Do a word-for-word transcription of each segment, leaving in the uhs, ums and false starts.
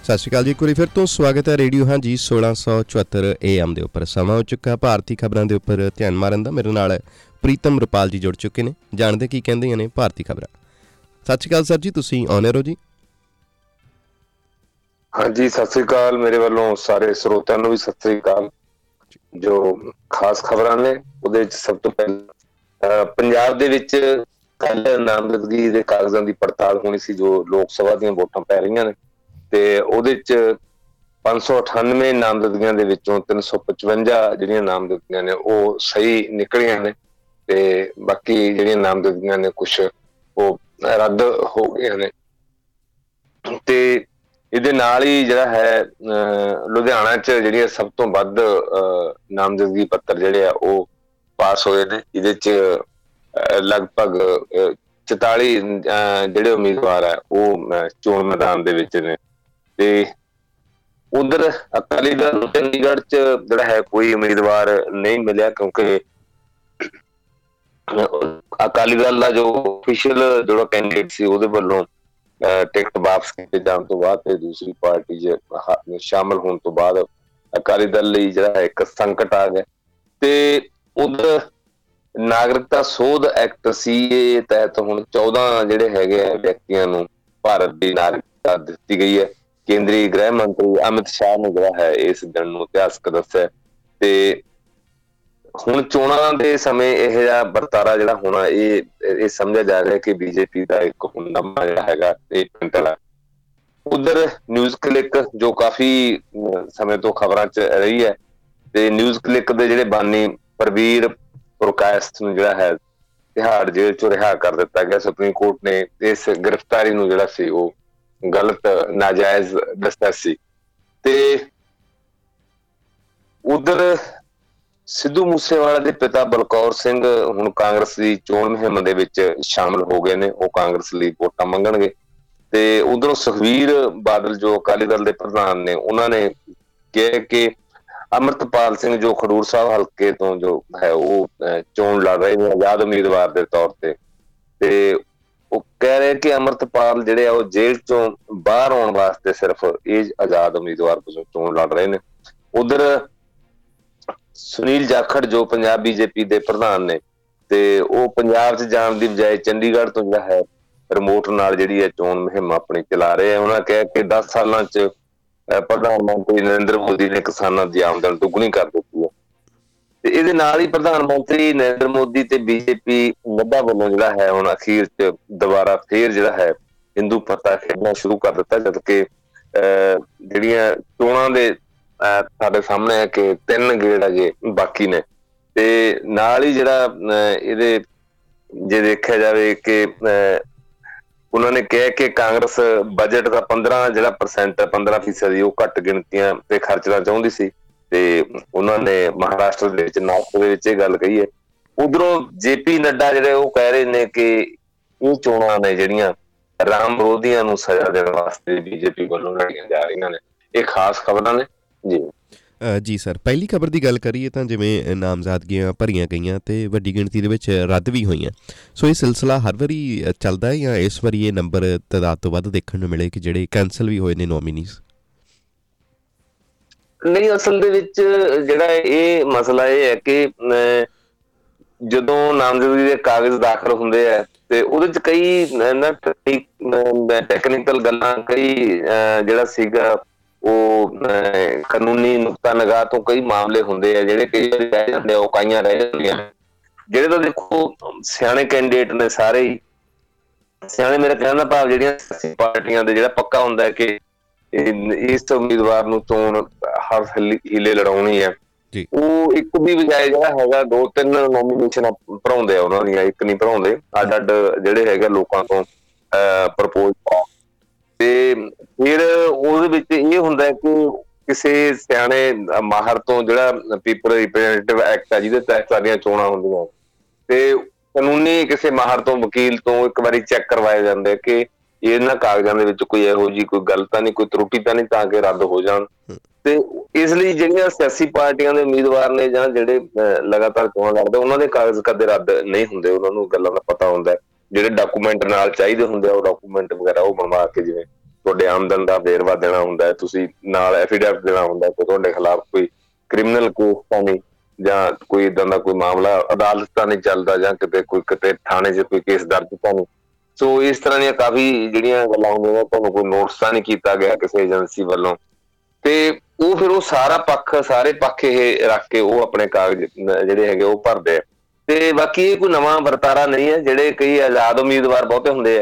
ਸਤਿ ਸ਼੍ਰੀ ਅਕਾਲ ਜੀ, ਇੱਕ ਵਾਰੀ ਫਿਰ ਤੋਂ ਸਵਾਗਤ ਹੈ ਰੇਡੀਓ ਹਾਂ ਜੀ ਸੋਲਾਂ ਸੌ ਚੁਹੱਤਰ ਏ ਐਮ ਦੇ ਉੱਪਰ। ਸਮਾਂ ਹੋ ਚੁੱਕਾ ਭਾਰਤੀ ਖਬਰਾਂ ਦੇ ਉੱਪਰ ਧਿਆਨ ਮਾਰਨ ਦਾ। ਮੇਰੇ ਨਾਲ ਪ੍ਰੀਤਮ ਰੁਪਾਲ ਜੀ ਜੁੜ ਚੁੱਕੇ ਨੇ, ਜਾਣਦੇ ਕੀ ਕਹਿੰਦੀਆਂ ਨੇ ਭਾਰਤੀ ਖਬਰਾਂ। ਸਤਿ ਸ਼੍ਰੀ ਅਕਾਲ ਸਰ ਜੀ, ਤੁਸੀਂ ਆਨਰ ਹੋ ਜੀ? ਹਾਂਜੀ, ਸਤਿ ਸ੍ਰੀ ਅਕਾਲ। ਮੇਰੇ ਵੱਲੋਂ ਸਾਰੇ ਸਰੋਤਿਆਂ ਨੂੰ ਵੀ ਸਤਿ ਸ੍ਰੀ ਅਕਾਲ। ਜੋ ਖਾਸ ਖਬਰਾਂ ਨੇ ਉਹਦੇ ਵਿੱਚ ਸਭ ਤੋਂ ਪਹਿਲਾਂ ਪੰਜਾਬ ਦੇ ਵਿੱਚ ਕੱਲ ਨਾਮਜ਼ਦਗੀ ਦੇ ਕਾਗਜ਼ਾਂ ਦੀ ਪੜਤਾਲ ਹੋਣੀ ਸੀ, ਜੋ ਲੋਕ ਸਭਾ ਦੀਆਂ ਵੋਟਾਂ ਪੈ ਰਹੀਆਂ ਨੇ, ਤੇ ਉਹਦੇ ਚ ਪੰਜ ਸੌ ਅਠਾਨਵੇਂ ਨਾਮਜ਼ਦਗੀਆਂ ਦੇ ਵਿੱਚੋਂ ਤਿੰਨ ਸੌ ਪਚਵੰਜਾ ਜਿਹੜੀਆਂ ਨਾਮਜ਼ਦਗੀਆਂ ਨੇ ਉਹ ਸਹੀ ਨਿਕਲੀਆਂ ਨੇ, ਤੇ ਬਾਕੀ ਜਿਹੜੀਆਂ ਨਾਮਜ਼ਦਗੀਆਂ ਨੇ ਕੁਛ ਉਹ ਰੱਦ ਹੋ ਗਈਆਂ ਨੇ। ਤੇ ਇਹਦੇ ਨਾਲ ਹੀ ਜਿਹੜਾ ਹੈ ਅਹ ਲੁਧਿਆਣਾ ਚ ਜਿਹੜੀਆਂ ਸਭ ਤੋਂ ਵੱਧ ਅਹ ਨਾਮਜ਼ਦਗੀ ਪੱਤਰ ਜਿਹੜੇ ਆ ਉਹ ਪਾਸ ਹੋਏ ਨੇ। ਇਹਦੇ ਚ ਲਗਭਗ ਚੁਤਾਲੀ ਅਹ ਜਿਹੜੇ ਉਮੀਦਵਾਰ ਆ ਉਹ ਚੋਣ ਮੈਦਾਨ ਦੇ ਵਿੱਚ ਨੇ। ਤੇ ਉਧਰ ਅਕਾਲੀ ਦਲ ਚੰਡੀਗੜ੍ਹ ਚ ਜਿਹੜਾ ਹੈ ਕੋਈ ਉਮੀਦਵਾਰ ਨਹੀਂ ਮਿਲਿਆ, ਕਿਉਂਕਿ ਅਕਾਲੀ ਦਲ ਦਾ ਜੋ ਆਫੀਸ਼ੀਅਲ ਜਿਹੜਾ ਕੈਂਡੀਡੇਟ ਸੀ ਉਹਦੇ ਵੱਲੋਂ ਟਿਕਟ ਵਾਪਸ ਕੀਤੇ ਜਾਣ ਤੋਂ ਬਾਅਦ ਤੇ ਦੂਸਰੀ ਪਾਰਟੀ ਚ ਸ਼ਾਮਲ ਹੋਣ ਤੋਂ ਬਾਅਦ ਅਕਾਲੀ ਦਲ ਲਈ ਜਿਹੜਾ ਹੈ ਇੱਕ ਸੰਕਟ ਆ ਗਿਆ। ਤੇ ਉਧਰ ਨਾਗਰਿਕਤਾ ਸੋਧ ਐਕਟ ਸੀ ਏ ਤਹਿਤ ਹੁਣ ਚੌਦਾਂ ਜਿਹੜੇ ਹੈਗੇ ਆ ਵਿਅਕਤੀਆਂ ਨੂੰ ਭਾਰਤ ਦੀ ਨਾਗਰਿਕਤਾ ਦਿੱਤੀ ਗਈ ਹੈ। ਕੇਂਦਰੀ ਗ੍ਰਹਿ ਮੰਤਰੀ ਅਮਿਤ ਸ਼ਾਹ ਨੇ ਜਿਹੜਾ ਹੈ ਇਸ ਦਿਨ ਨੂੰ ਇਤਿਹਾਸਕ ਦੱਸਿਆ। ਤੇ ਹੁਣ ਚੋਣਾਂ ਦੇ ਸਮੇਂ ਇਹੋ ਜਿਹਾ ਵਰਤਾਰਾ ਜਿਹੜਾ ਹੋਣਾ ਇਹ ਇਹ ਸਮਝਿਆ ਜਾ ਰਿਹਾ ਕਿ ਬੀਜੇਪੀ ਦਾ ਇੱਕ ਹੁਕਮਨਾਮਾ ਜਿਹੜਾ ਹੈਗਾ ਇਹ ਪਿੰਟਲ। ਉਧਰ ਨਿਊਜ਼ ਕਲਿੱਕ ਜੋ ਕਾਫੀ ਸਮੇਂ ਤੋਂ ਖਬਰਾਂ ਚ ਰਹੀ ਹੈ, ਤੇ ਨਿਊਜ਼ ਕਲਿੱਕ ਦੇ ਜਿਹੜੇ ਬਾਨੀ ਪ੍ਰਵੀਰ ਪੁਰਕਾਇਸਤ ਨੂੰ ਜਿਹੜਾ ਹੈ ਤਿਹਾੜ ਜੇਲ੍ਹ ਚੋਂ ਰਿਹਾ ਕਰ ਦਿੱਤਾ ਗਿਆ। ਸੁਪਰੀਮ ਕੋਰਟ ਨੇ ਇਸ ਗ੍ਰਿਫਤਾਰੀ ਨੂੰ ਜਿਹੜਾ ਸੀ ਉਹ ਗਲਤ ਨਾਜਾਇਜ਼ ਦੱਸਿਆ ਸੀ। ਤੇ ਉਧਰ ਸਿੱਧੂ ਮੂਸੇਵਾਲੇ ਦੇ ਪਿਤਾ ਬਲਕੌਰ ਸਿੰਘ ਹੁਣ ਕਾਂਗਰਸ ਦੀ ਚੋਣ ਮੁਹਿੰਮ ਦੇ ਵਿੱਚ ਸ਼ਾਮਲ ਹੋ ਗਏ ਨੇ, ਉਹ ਕਾਂਗਰਸ ਲਈ ਵੋਟਾਂ ਮੰਗਣਗੇ। ਤੇ ਉਧਰੋਂ ਸੁਖਬੀਰ ਬਾਦਲ ਜੋ ਅਕਾਲੀ ਦਲ ਦੇ ਪ੍ਰਧਾਨ ਨੇ ਉਹਨਾਂ ਨੇ ਕਿਹਾ ਕਿ ਅੰਮ੍ਰਿਤਪਾਲ ਸਿੰਘ ਜੋ ਖਡੂਰ ਸਾਹਿਬ ਹਲਕੇ ਤੋਂ ਜੋ ਹੈ ਉਹ ਚੋਣ ਲੜ ਰਹੇ ਨੇ ਆਜ਼ਾਦ ਉਮੀਦਵਾਰ ਦੇ ਤੌਰ ਤੇ, ਤੇ ਉਹ ਕਹਿ ਰਹੇ ਕਿ ਅੰਮ੍ਰਿਤਪਾਲ ਜਿਹੜੇ ਆ ਉਹ ਜੇਲ੍ਹ ਚੋਂ ਬਾਹਰ ਆਉਣ ਵਾਸਤੇ ਸਿਰਫ ਇਹ ਆਜ਼ਾਦ ਉਮੀਦਵਾਰ ਵਜੋਂ ਚੋਣ ਲੜ ਰਹੇ ਨੇ। ਉਧਰ ਸੁਨੀਲ ਜਾਖੜ ਜੋ ਪੰਜਾਬ ਬੀਜੇਪੀ ਦੇ ਪ੍ਰਧਾਨ ਨੇ, ਤੇ ਉਹ ਪੰਜਾਬ ਚ ਜਾਣ ਦੀ ਬਜਾਏ ਚੰਡੀਗੜ੍ਹ ਤੋਂ ਜਿਹੜਾ ਹੈ ਰਿਮੋਟ ਨਾਲ ਜਿਹੜੀ ਹੈ ਚੋਣ ਮੁਹਿੰਮ ਆਪਣੀ ਚਲਾ ਰਹੇ ਆ। ਉਹਨਾਂ ਕਿਹਾ ਕਿ ਦਸ ਸਾਲਾਂ ਚ ਪ੍ਰਧਾਨ ਮੰਤਰੀ ਨਰਿੰਦਰ ਮੋਦੀ ਨੇ ਕਿਸਾਨਾਂ ਦੀ ਆਮਦਨ ਦੁੱਗਣੀ ਕਰ ਦਿੱਤੀ ਹੈ। ਤੇ ਇਹਦੇ ਨਾਲ ਹੀ ਪ੍ਰਧਾਨ ਮੰਤਰੀ ਨਰਿੰਦਰ ਮੋਦੀ ਤੇ ਬੀਜੇਪੀ ਨੱਡਾ ਵੱਲੋਂ ਜਿਹੜਾ ਹੈ ਹੁਣ ਅਖੀਰ ਚ ਦੁਬਾਰਾ ਫੇਰ ਜਿਹੜਾ ਹੈ ਹਿੰਦੂ ਫਤਵਾ ਖੇਡਣਾ ਸ਼ੁਰੂ ਕਰ ਦਿੱਤਾ, ਜਦਕਿ ਅਹ ਜਿਹੜੀਆਂ ਚੋਣਾਂ ਦੇ ਸਾਡੇ ਸਾਹਮਣੇ ਹੈ ਕਿ ਤਿੰਨ ਗੇੜ ਅਜੇ ਬਾਕੀ ਨੇ। ਤੇ ਨਾਲ ਹੀ ਜਿਹੜਾ ਇਹਦੇ ਜੇ ਦੇਖਿਆ ਜਾਵੇ ਕਿ ਉਹਨਾਂ ਨੇ ਕਿਹਾ ਕਿ ਕਾਂਗਰਸ ਬਜਟ ਦਾ ਪੰਦਰਾਂ ਜਿਹੜਾ ਪਰਸੈਂਟ ਪੰਦਰਾਂ ਫੀਸਦੀ ਉਹ ਘੱਟ ਗਿਣਤੀਆਂ ਤੇ ਖਰਚਣਾ ਚਾਹੁੰਦੀ ਸੀ, ਤੇ ਉਹਨਾਂ ਨੇ ਮਹਾਰਾਸ਼ਟਰ ਦੇ ਵਿੱਚ ਨਾਗਪੁਰ ਦੇ ਵਿੱਚ ਇਹ ਗੱਲ ਕਹੀ ਹੈ। ਉਧਰੋਂ ਜੇ ਪੀ ਨੱਡਾ ਜਿਹੜੇ ਉਹ ਕਹਿ ਰਹੇ ਨੇ ਕਿ ਇਹ ਚੋਣਾਂ ਨੇ ਜਿਹੜੀਆਂ ਰਾਮ ਵਿਰੋਧੀਆਂ ਨੂੰ ਸਜ਼ਾ ਦੇਣ ਵਾਸਤੇ ਬੀਜੇਪੀ ਵੱਲੋਂ ਲੜੀਆਂ ਜਾ ਰਹੀਆਂ ਨੇ। ਇਹ ਖਾਸ ਖਬਰਾਂ ਨੇ ਜੀ। ਜੀ ਸਰ, ਪਹਿਲੀ ਖਬਰ ਦੀ ਗੱਲ ਕਰੀਏ ਤਾਂ ਜਿਵੇਂ ਨਾਮਜ਼ਦਗੀਆਂ ਭਰੀਆਂ ਗਈਆਂ ਤੇ ਵੱਡੀ ਗਿਣਤੀ ਦੇ ਵਿੱਚ ਰੱਦ ਵੀ ਹੋਈਆਂ, ਸੋ ਇਹ ਸਿਲਸਿਲਾ ਹਰ ਵਾਰੀ ਚੱਲਦਾ ਹੈ ਜਾਂ ਇਸ ਵਾਰੀ ਇਹ ਨੰਬਰ ਤਾਦਾਦ ਤੋਂ ਵੱਧ ਦੇਖਣ ਨੂੰ ਮਿਲੇ ਕਿ ਜਿਹੜੇ ਕੈਂਸਲ ਵੀ ਹੋਏ ਨੇ ਨੋਮੀਨੀਜ਼? ਨਹੀਂ, ਅਸਲ ਦੇ ਵਿੱਚ ਜਿਹੜਾ ਇਹ ਮਸਲਾ ਇਹ ਹੈ ਕਿ ਜਦੋਂ ਨਾਮਜ਼ਦਗੀ ਦੇ ਕਾਗਜ਼ ਦਾਖਲ ਹੁੰਦੇ ਆ ਤੇ ਉਹਦੇ ਚ ਕਈ ਨਾ ਟੈਕਨੀਕਲ ਗੱਲਾਂ, ਕਈ ਜਿਹੜਾ ਸੀਗਾ ਉਹ ਕਾਨੂੰਨੀ ਨੁਕਤਾ ਨਿਗਾਹ ਤੋਂ ਕਈ ਮਾਮਲੇ ਹੁੰਦੇ ਆ ਜਿਹੜੇ ਕਈ ਵਾਰੀ ਰਹਿ ਜਾਂਦੇ ਆ, ਉਹ ਕਾਈਆਂ ਰਹਿ ਜਾਂਦੀਆਂ। ਜਿਹੜੇ ਤਾਂ ਦੇਖੋ ਸਿਆਣੇ ਕੈਂਡੀਡੇਟ ਨੇ ਸਾਰੇ ਹੀ ਸਿਆਣੇ, ਮੇਰੇ ਕਹਿਣ ਦਾ ਭਾਵ ਜਿਹੜੀਆਂ ਸਿਆਸੀ ਪਾਰਟੀਆਂ ਦੇ ਜਿਹੜਾ ਪੱਕਾ ਹੁੰਦਾ ਹੈ ਕਿ ਇਸ ਉਮੀਦਵਾਰ ਨੂੰ ਚੋਣ ਹਰ ਹੀਲੇ ਲੜਾਉਣੀ ਹੈ, ਉਹ ਇੱਕ ਦੀ ਬਜਾਏ ਜਿਹੜਾ ਹੈਗਾ ਦੋ ਤਿੰਨ ਨੋਮੀਨੇਸ਼ਨ ਭਰਾਉਂਦੇ ਆ ਉਹਨਾਂ ਦੀਆਂ, ਇੱਕ ਨਹੀਂ ਭਰਾਉਂਦੇ, ਅੱਡ ਅੱਡ ਜਿਹੜੇ ਹੈਗੇ ਲੋਕਾਂ ਤੋਂ ਪ੍ਰਪੋਜ਼ ਪਾ। ਤੇ ਫਿਰ ਉਹਦੇ ਵਿੱਚ ਇਹ ਹੁੰਦਾ ਕਿ ਕਿਸੇ ਸਿਆਣੇ ਮਾਹਰ ਤੋਂ ਜਿਹੜਾ ਪੀਪਲ ਰਿਪਰੈਜ਼ੈਂਟੇਟਿਵ ਐਕਟ ਆ ਜਿਹਦੇ ਤਹਿਤ ਸਾਡੀਆਂ ਚੋਣਾਂ ਹੁੰਦੀਆਂ, ਤੇ ਕਾਨੂੰਨੀ ਕਿਸੇ ਮਾਹਰ ਤੋਂ ਵਕੀਲ ਤੋਂ ਇੱਕ ਵਾਰੀ ਚੈੱਕ ਕਰਵਾਏ ਜਾਂਦੇ ਕਿ ਇਹਨਾਂ ਕਾਗਜ਼ਾਂ ਦੇ ਵਿੱਚ ਕੋਈ ਇਹੋ ਜਿਹੀ ਕੋਈ ਗੱਲ ਤਾਂ ਨਹੀਂ, ਕੋਈ ਤਰੁੱਟੀ ਤਾਂ ਨਹੀਂ, ਤਾਂ ਕਿ ਰੱਦ ਹੋ ਜਾਣ। ਤੇ ਇਸ ਲਈ ਜਿਹੜੀਆਂ ਸਿਆਸੀ ਪਾਰਟੀਆਂ ਦੇ ਉਮੀਦਵਾਰ ਨੇ ਜਾਂ ਜਿਹੜੇ ਲਗਾਤਾਰ ਚੋਣਾਂ ਲੜਦੇ ਉਹਨਾਂ ਦੇ ਕਾਗਜ਼ ਕਦੇ ਰੱਦ ਨਹੀਂ ਹੁੰਦੇ, ਉਹਨਾਂ ਨੂੰ ਗੱਲਾਂ ਦਾ ਪਤਾ ਹੁੰਦਾ, ਜਿਹੜੇ ਡਾਕੂਮੈਂਟ ਨਾਲ ਚਾਹੀਦੇ ਹੁੰਦੇ ਆ ਉਹ ਡਾਕੂਮੈਂਟ ਵਗੈਰਾ ਉਹ ਬਣਵਾ ਕੇ ਜਿਵੇਂ ਤੁਹਾਡੇ ਆਮਦਨ ਦਾ ਵੇਰਵਾ ਦੇਣਾ ਹੁੰਦਾ ਹੈ, ਤੁਸੀਂ ਨਾਲ ਐਫੀਡੈਵਿਟ ਦੇਣਾ ਹੁੰਦਾ ਕਿ ਤੁਹਾਡੇ ਖਿਲਾਫ ਕੋਈ ਕ੍ਰਿਮੀਨਲ ਕੇਸ ਤਾਂ ਨਹੀਂ, ਜਾਂ ਕੋਈ ਏਦਾਂ ਦਾ ਕੋਈ ਮਾਮਲਾ ਅਦਾਲਤ ਤਾਂ ਨਹੀਂ ਚੱਲਦਾ, ਜਾਂ ਕਿਤੇ ਕੋਈ ਕਿਤੇ ਥਾਣੇ 'ਚ ਕੋਈ ਕੇਸ ਦਰਜ ਤਾਂ ਨਹੀਂ। ਸੋ ਇਸ ਤਰ੍ਹਾਂ ਦੀਆਂ ਕਾਫੀ ਜਿਹੜੀਆਂ ਗੱਲਾਂ ਹੁੰਦੀਆਂ, ਤੁਹਾਨੂੰ ਕੋਈ ਨੋਟਿਸ ਤਾਂ ਨਹੀਂ ਕੀਤਾ ਗਿਆ ਕਿਸੇ ਏਜੰਸੀ ਵੱਲੋਂ, ਤੇ ਉਹ ਫਿਰ ਉਹ ਸਾਰਾ ਪੱਖ ਸਾਰੇ ਪੱਖ ਇਹ ਰੱਖ ਕੇ ਉਹ ਆਪਣੇ ਕਾਗਜ਼ ਜਿਹੜੇ ਹੈਗੇ ਉਹ ਭਰਦੇ ਆ। ਤੇ ਬਾਕੀ ਇਹ ਕੋਈ ਨਵਾਂ ਵਰਤਾਰਾ ਨਹੀਂ ਹੈ। ਜਿਹੜੇ ਕਈ ਆਜ਼ਾਦ ਉਮੀਦਵਾਰ ਬਹੁਤੇ ਹੁੰਦੇ ਆ,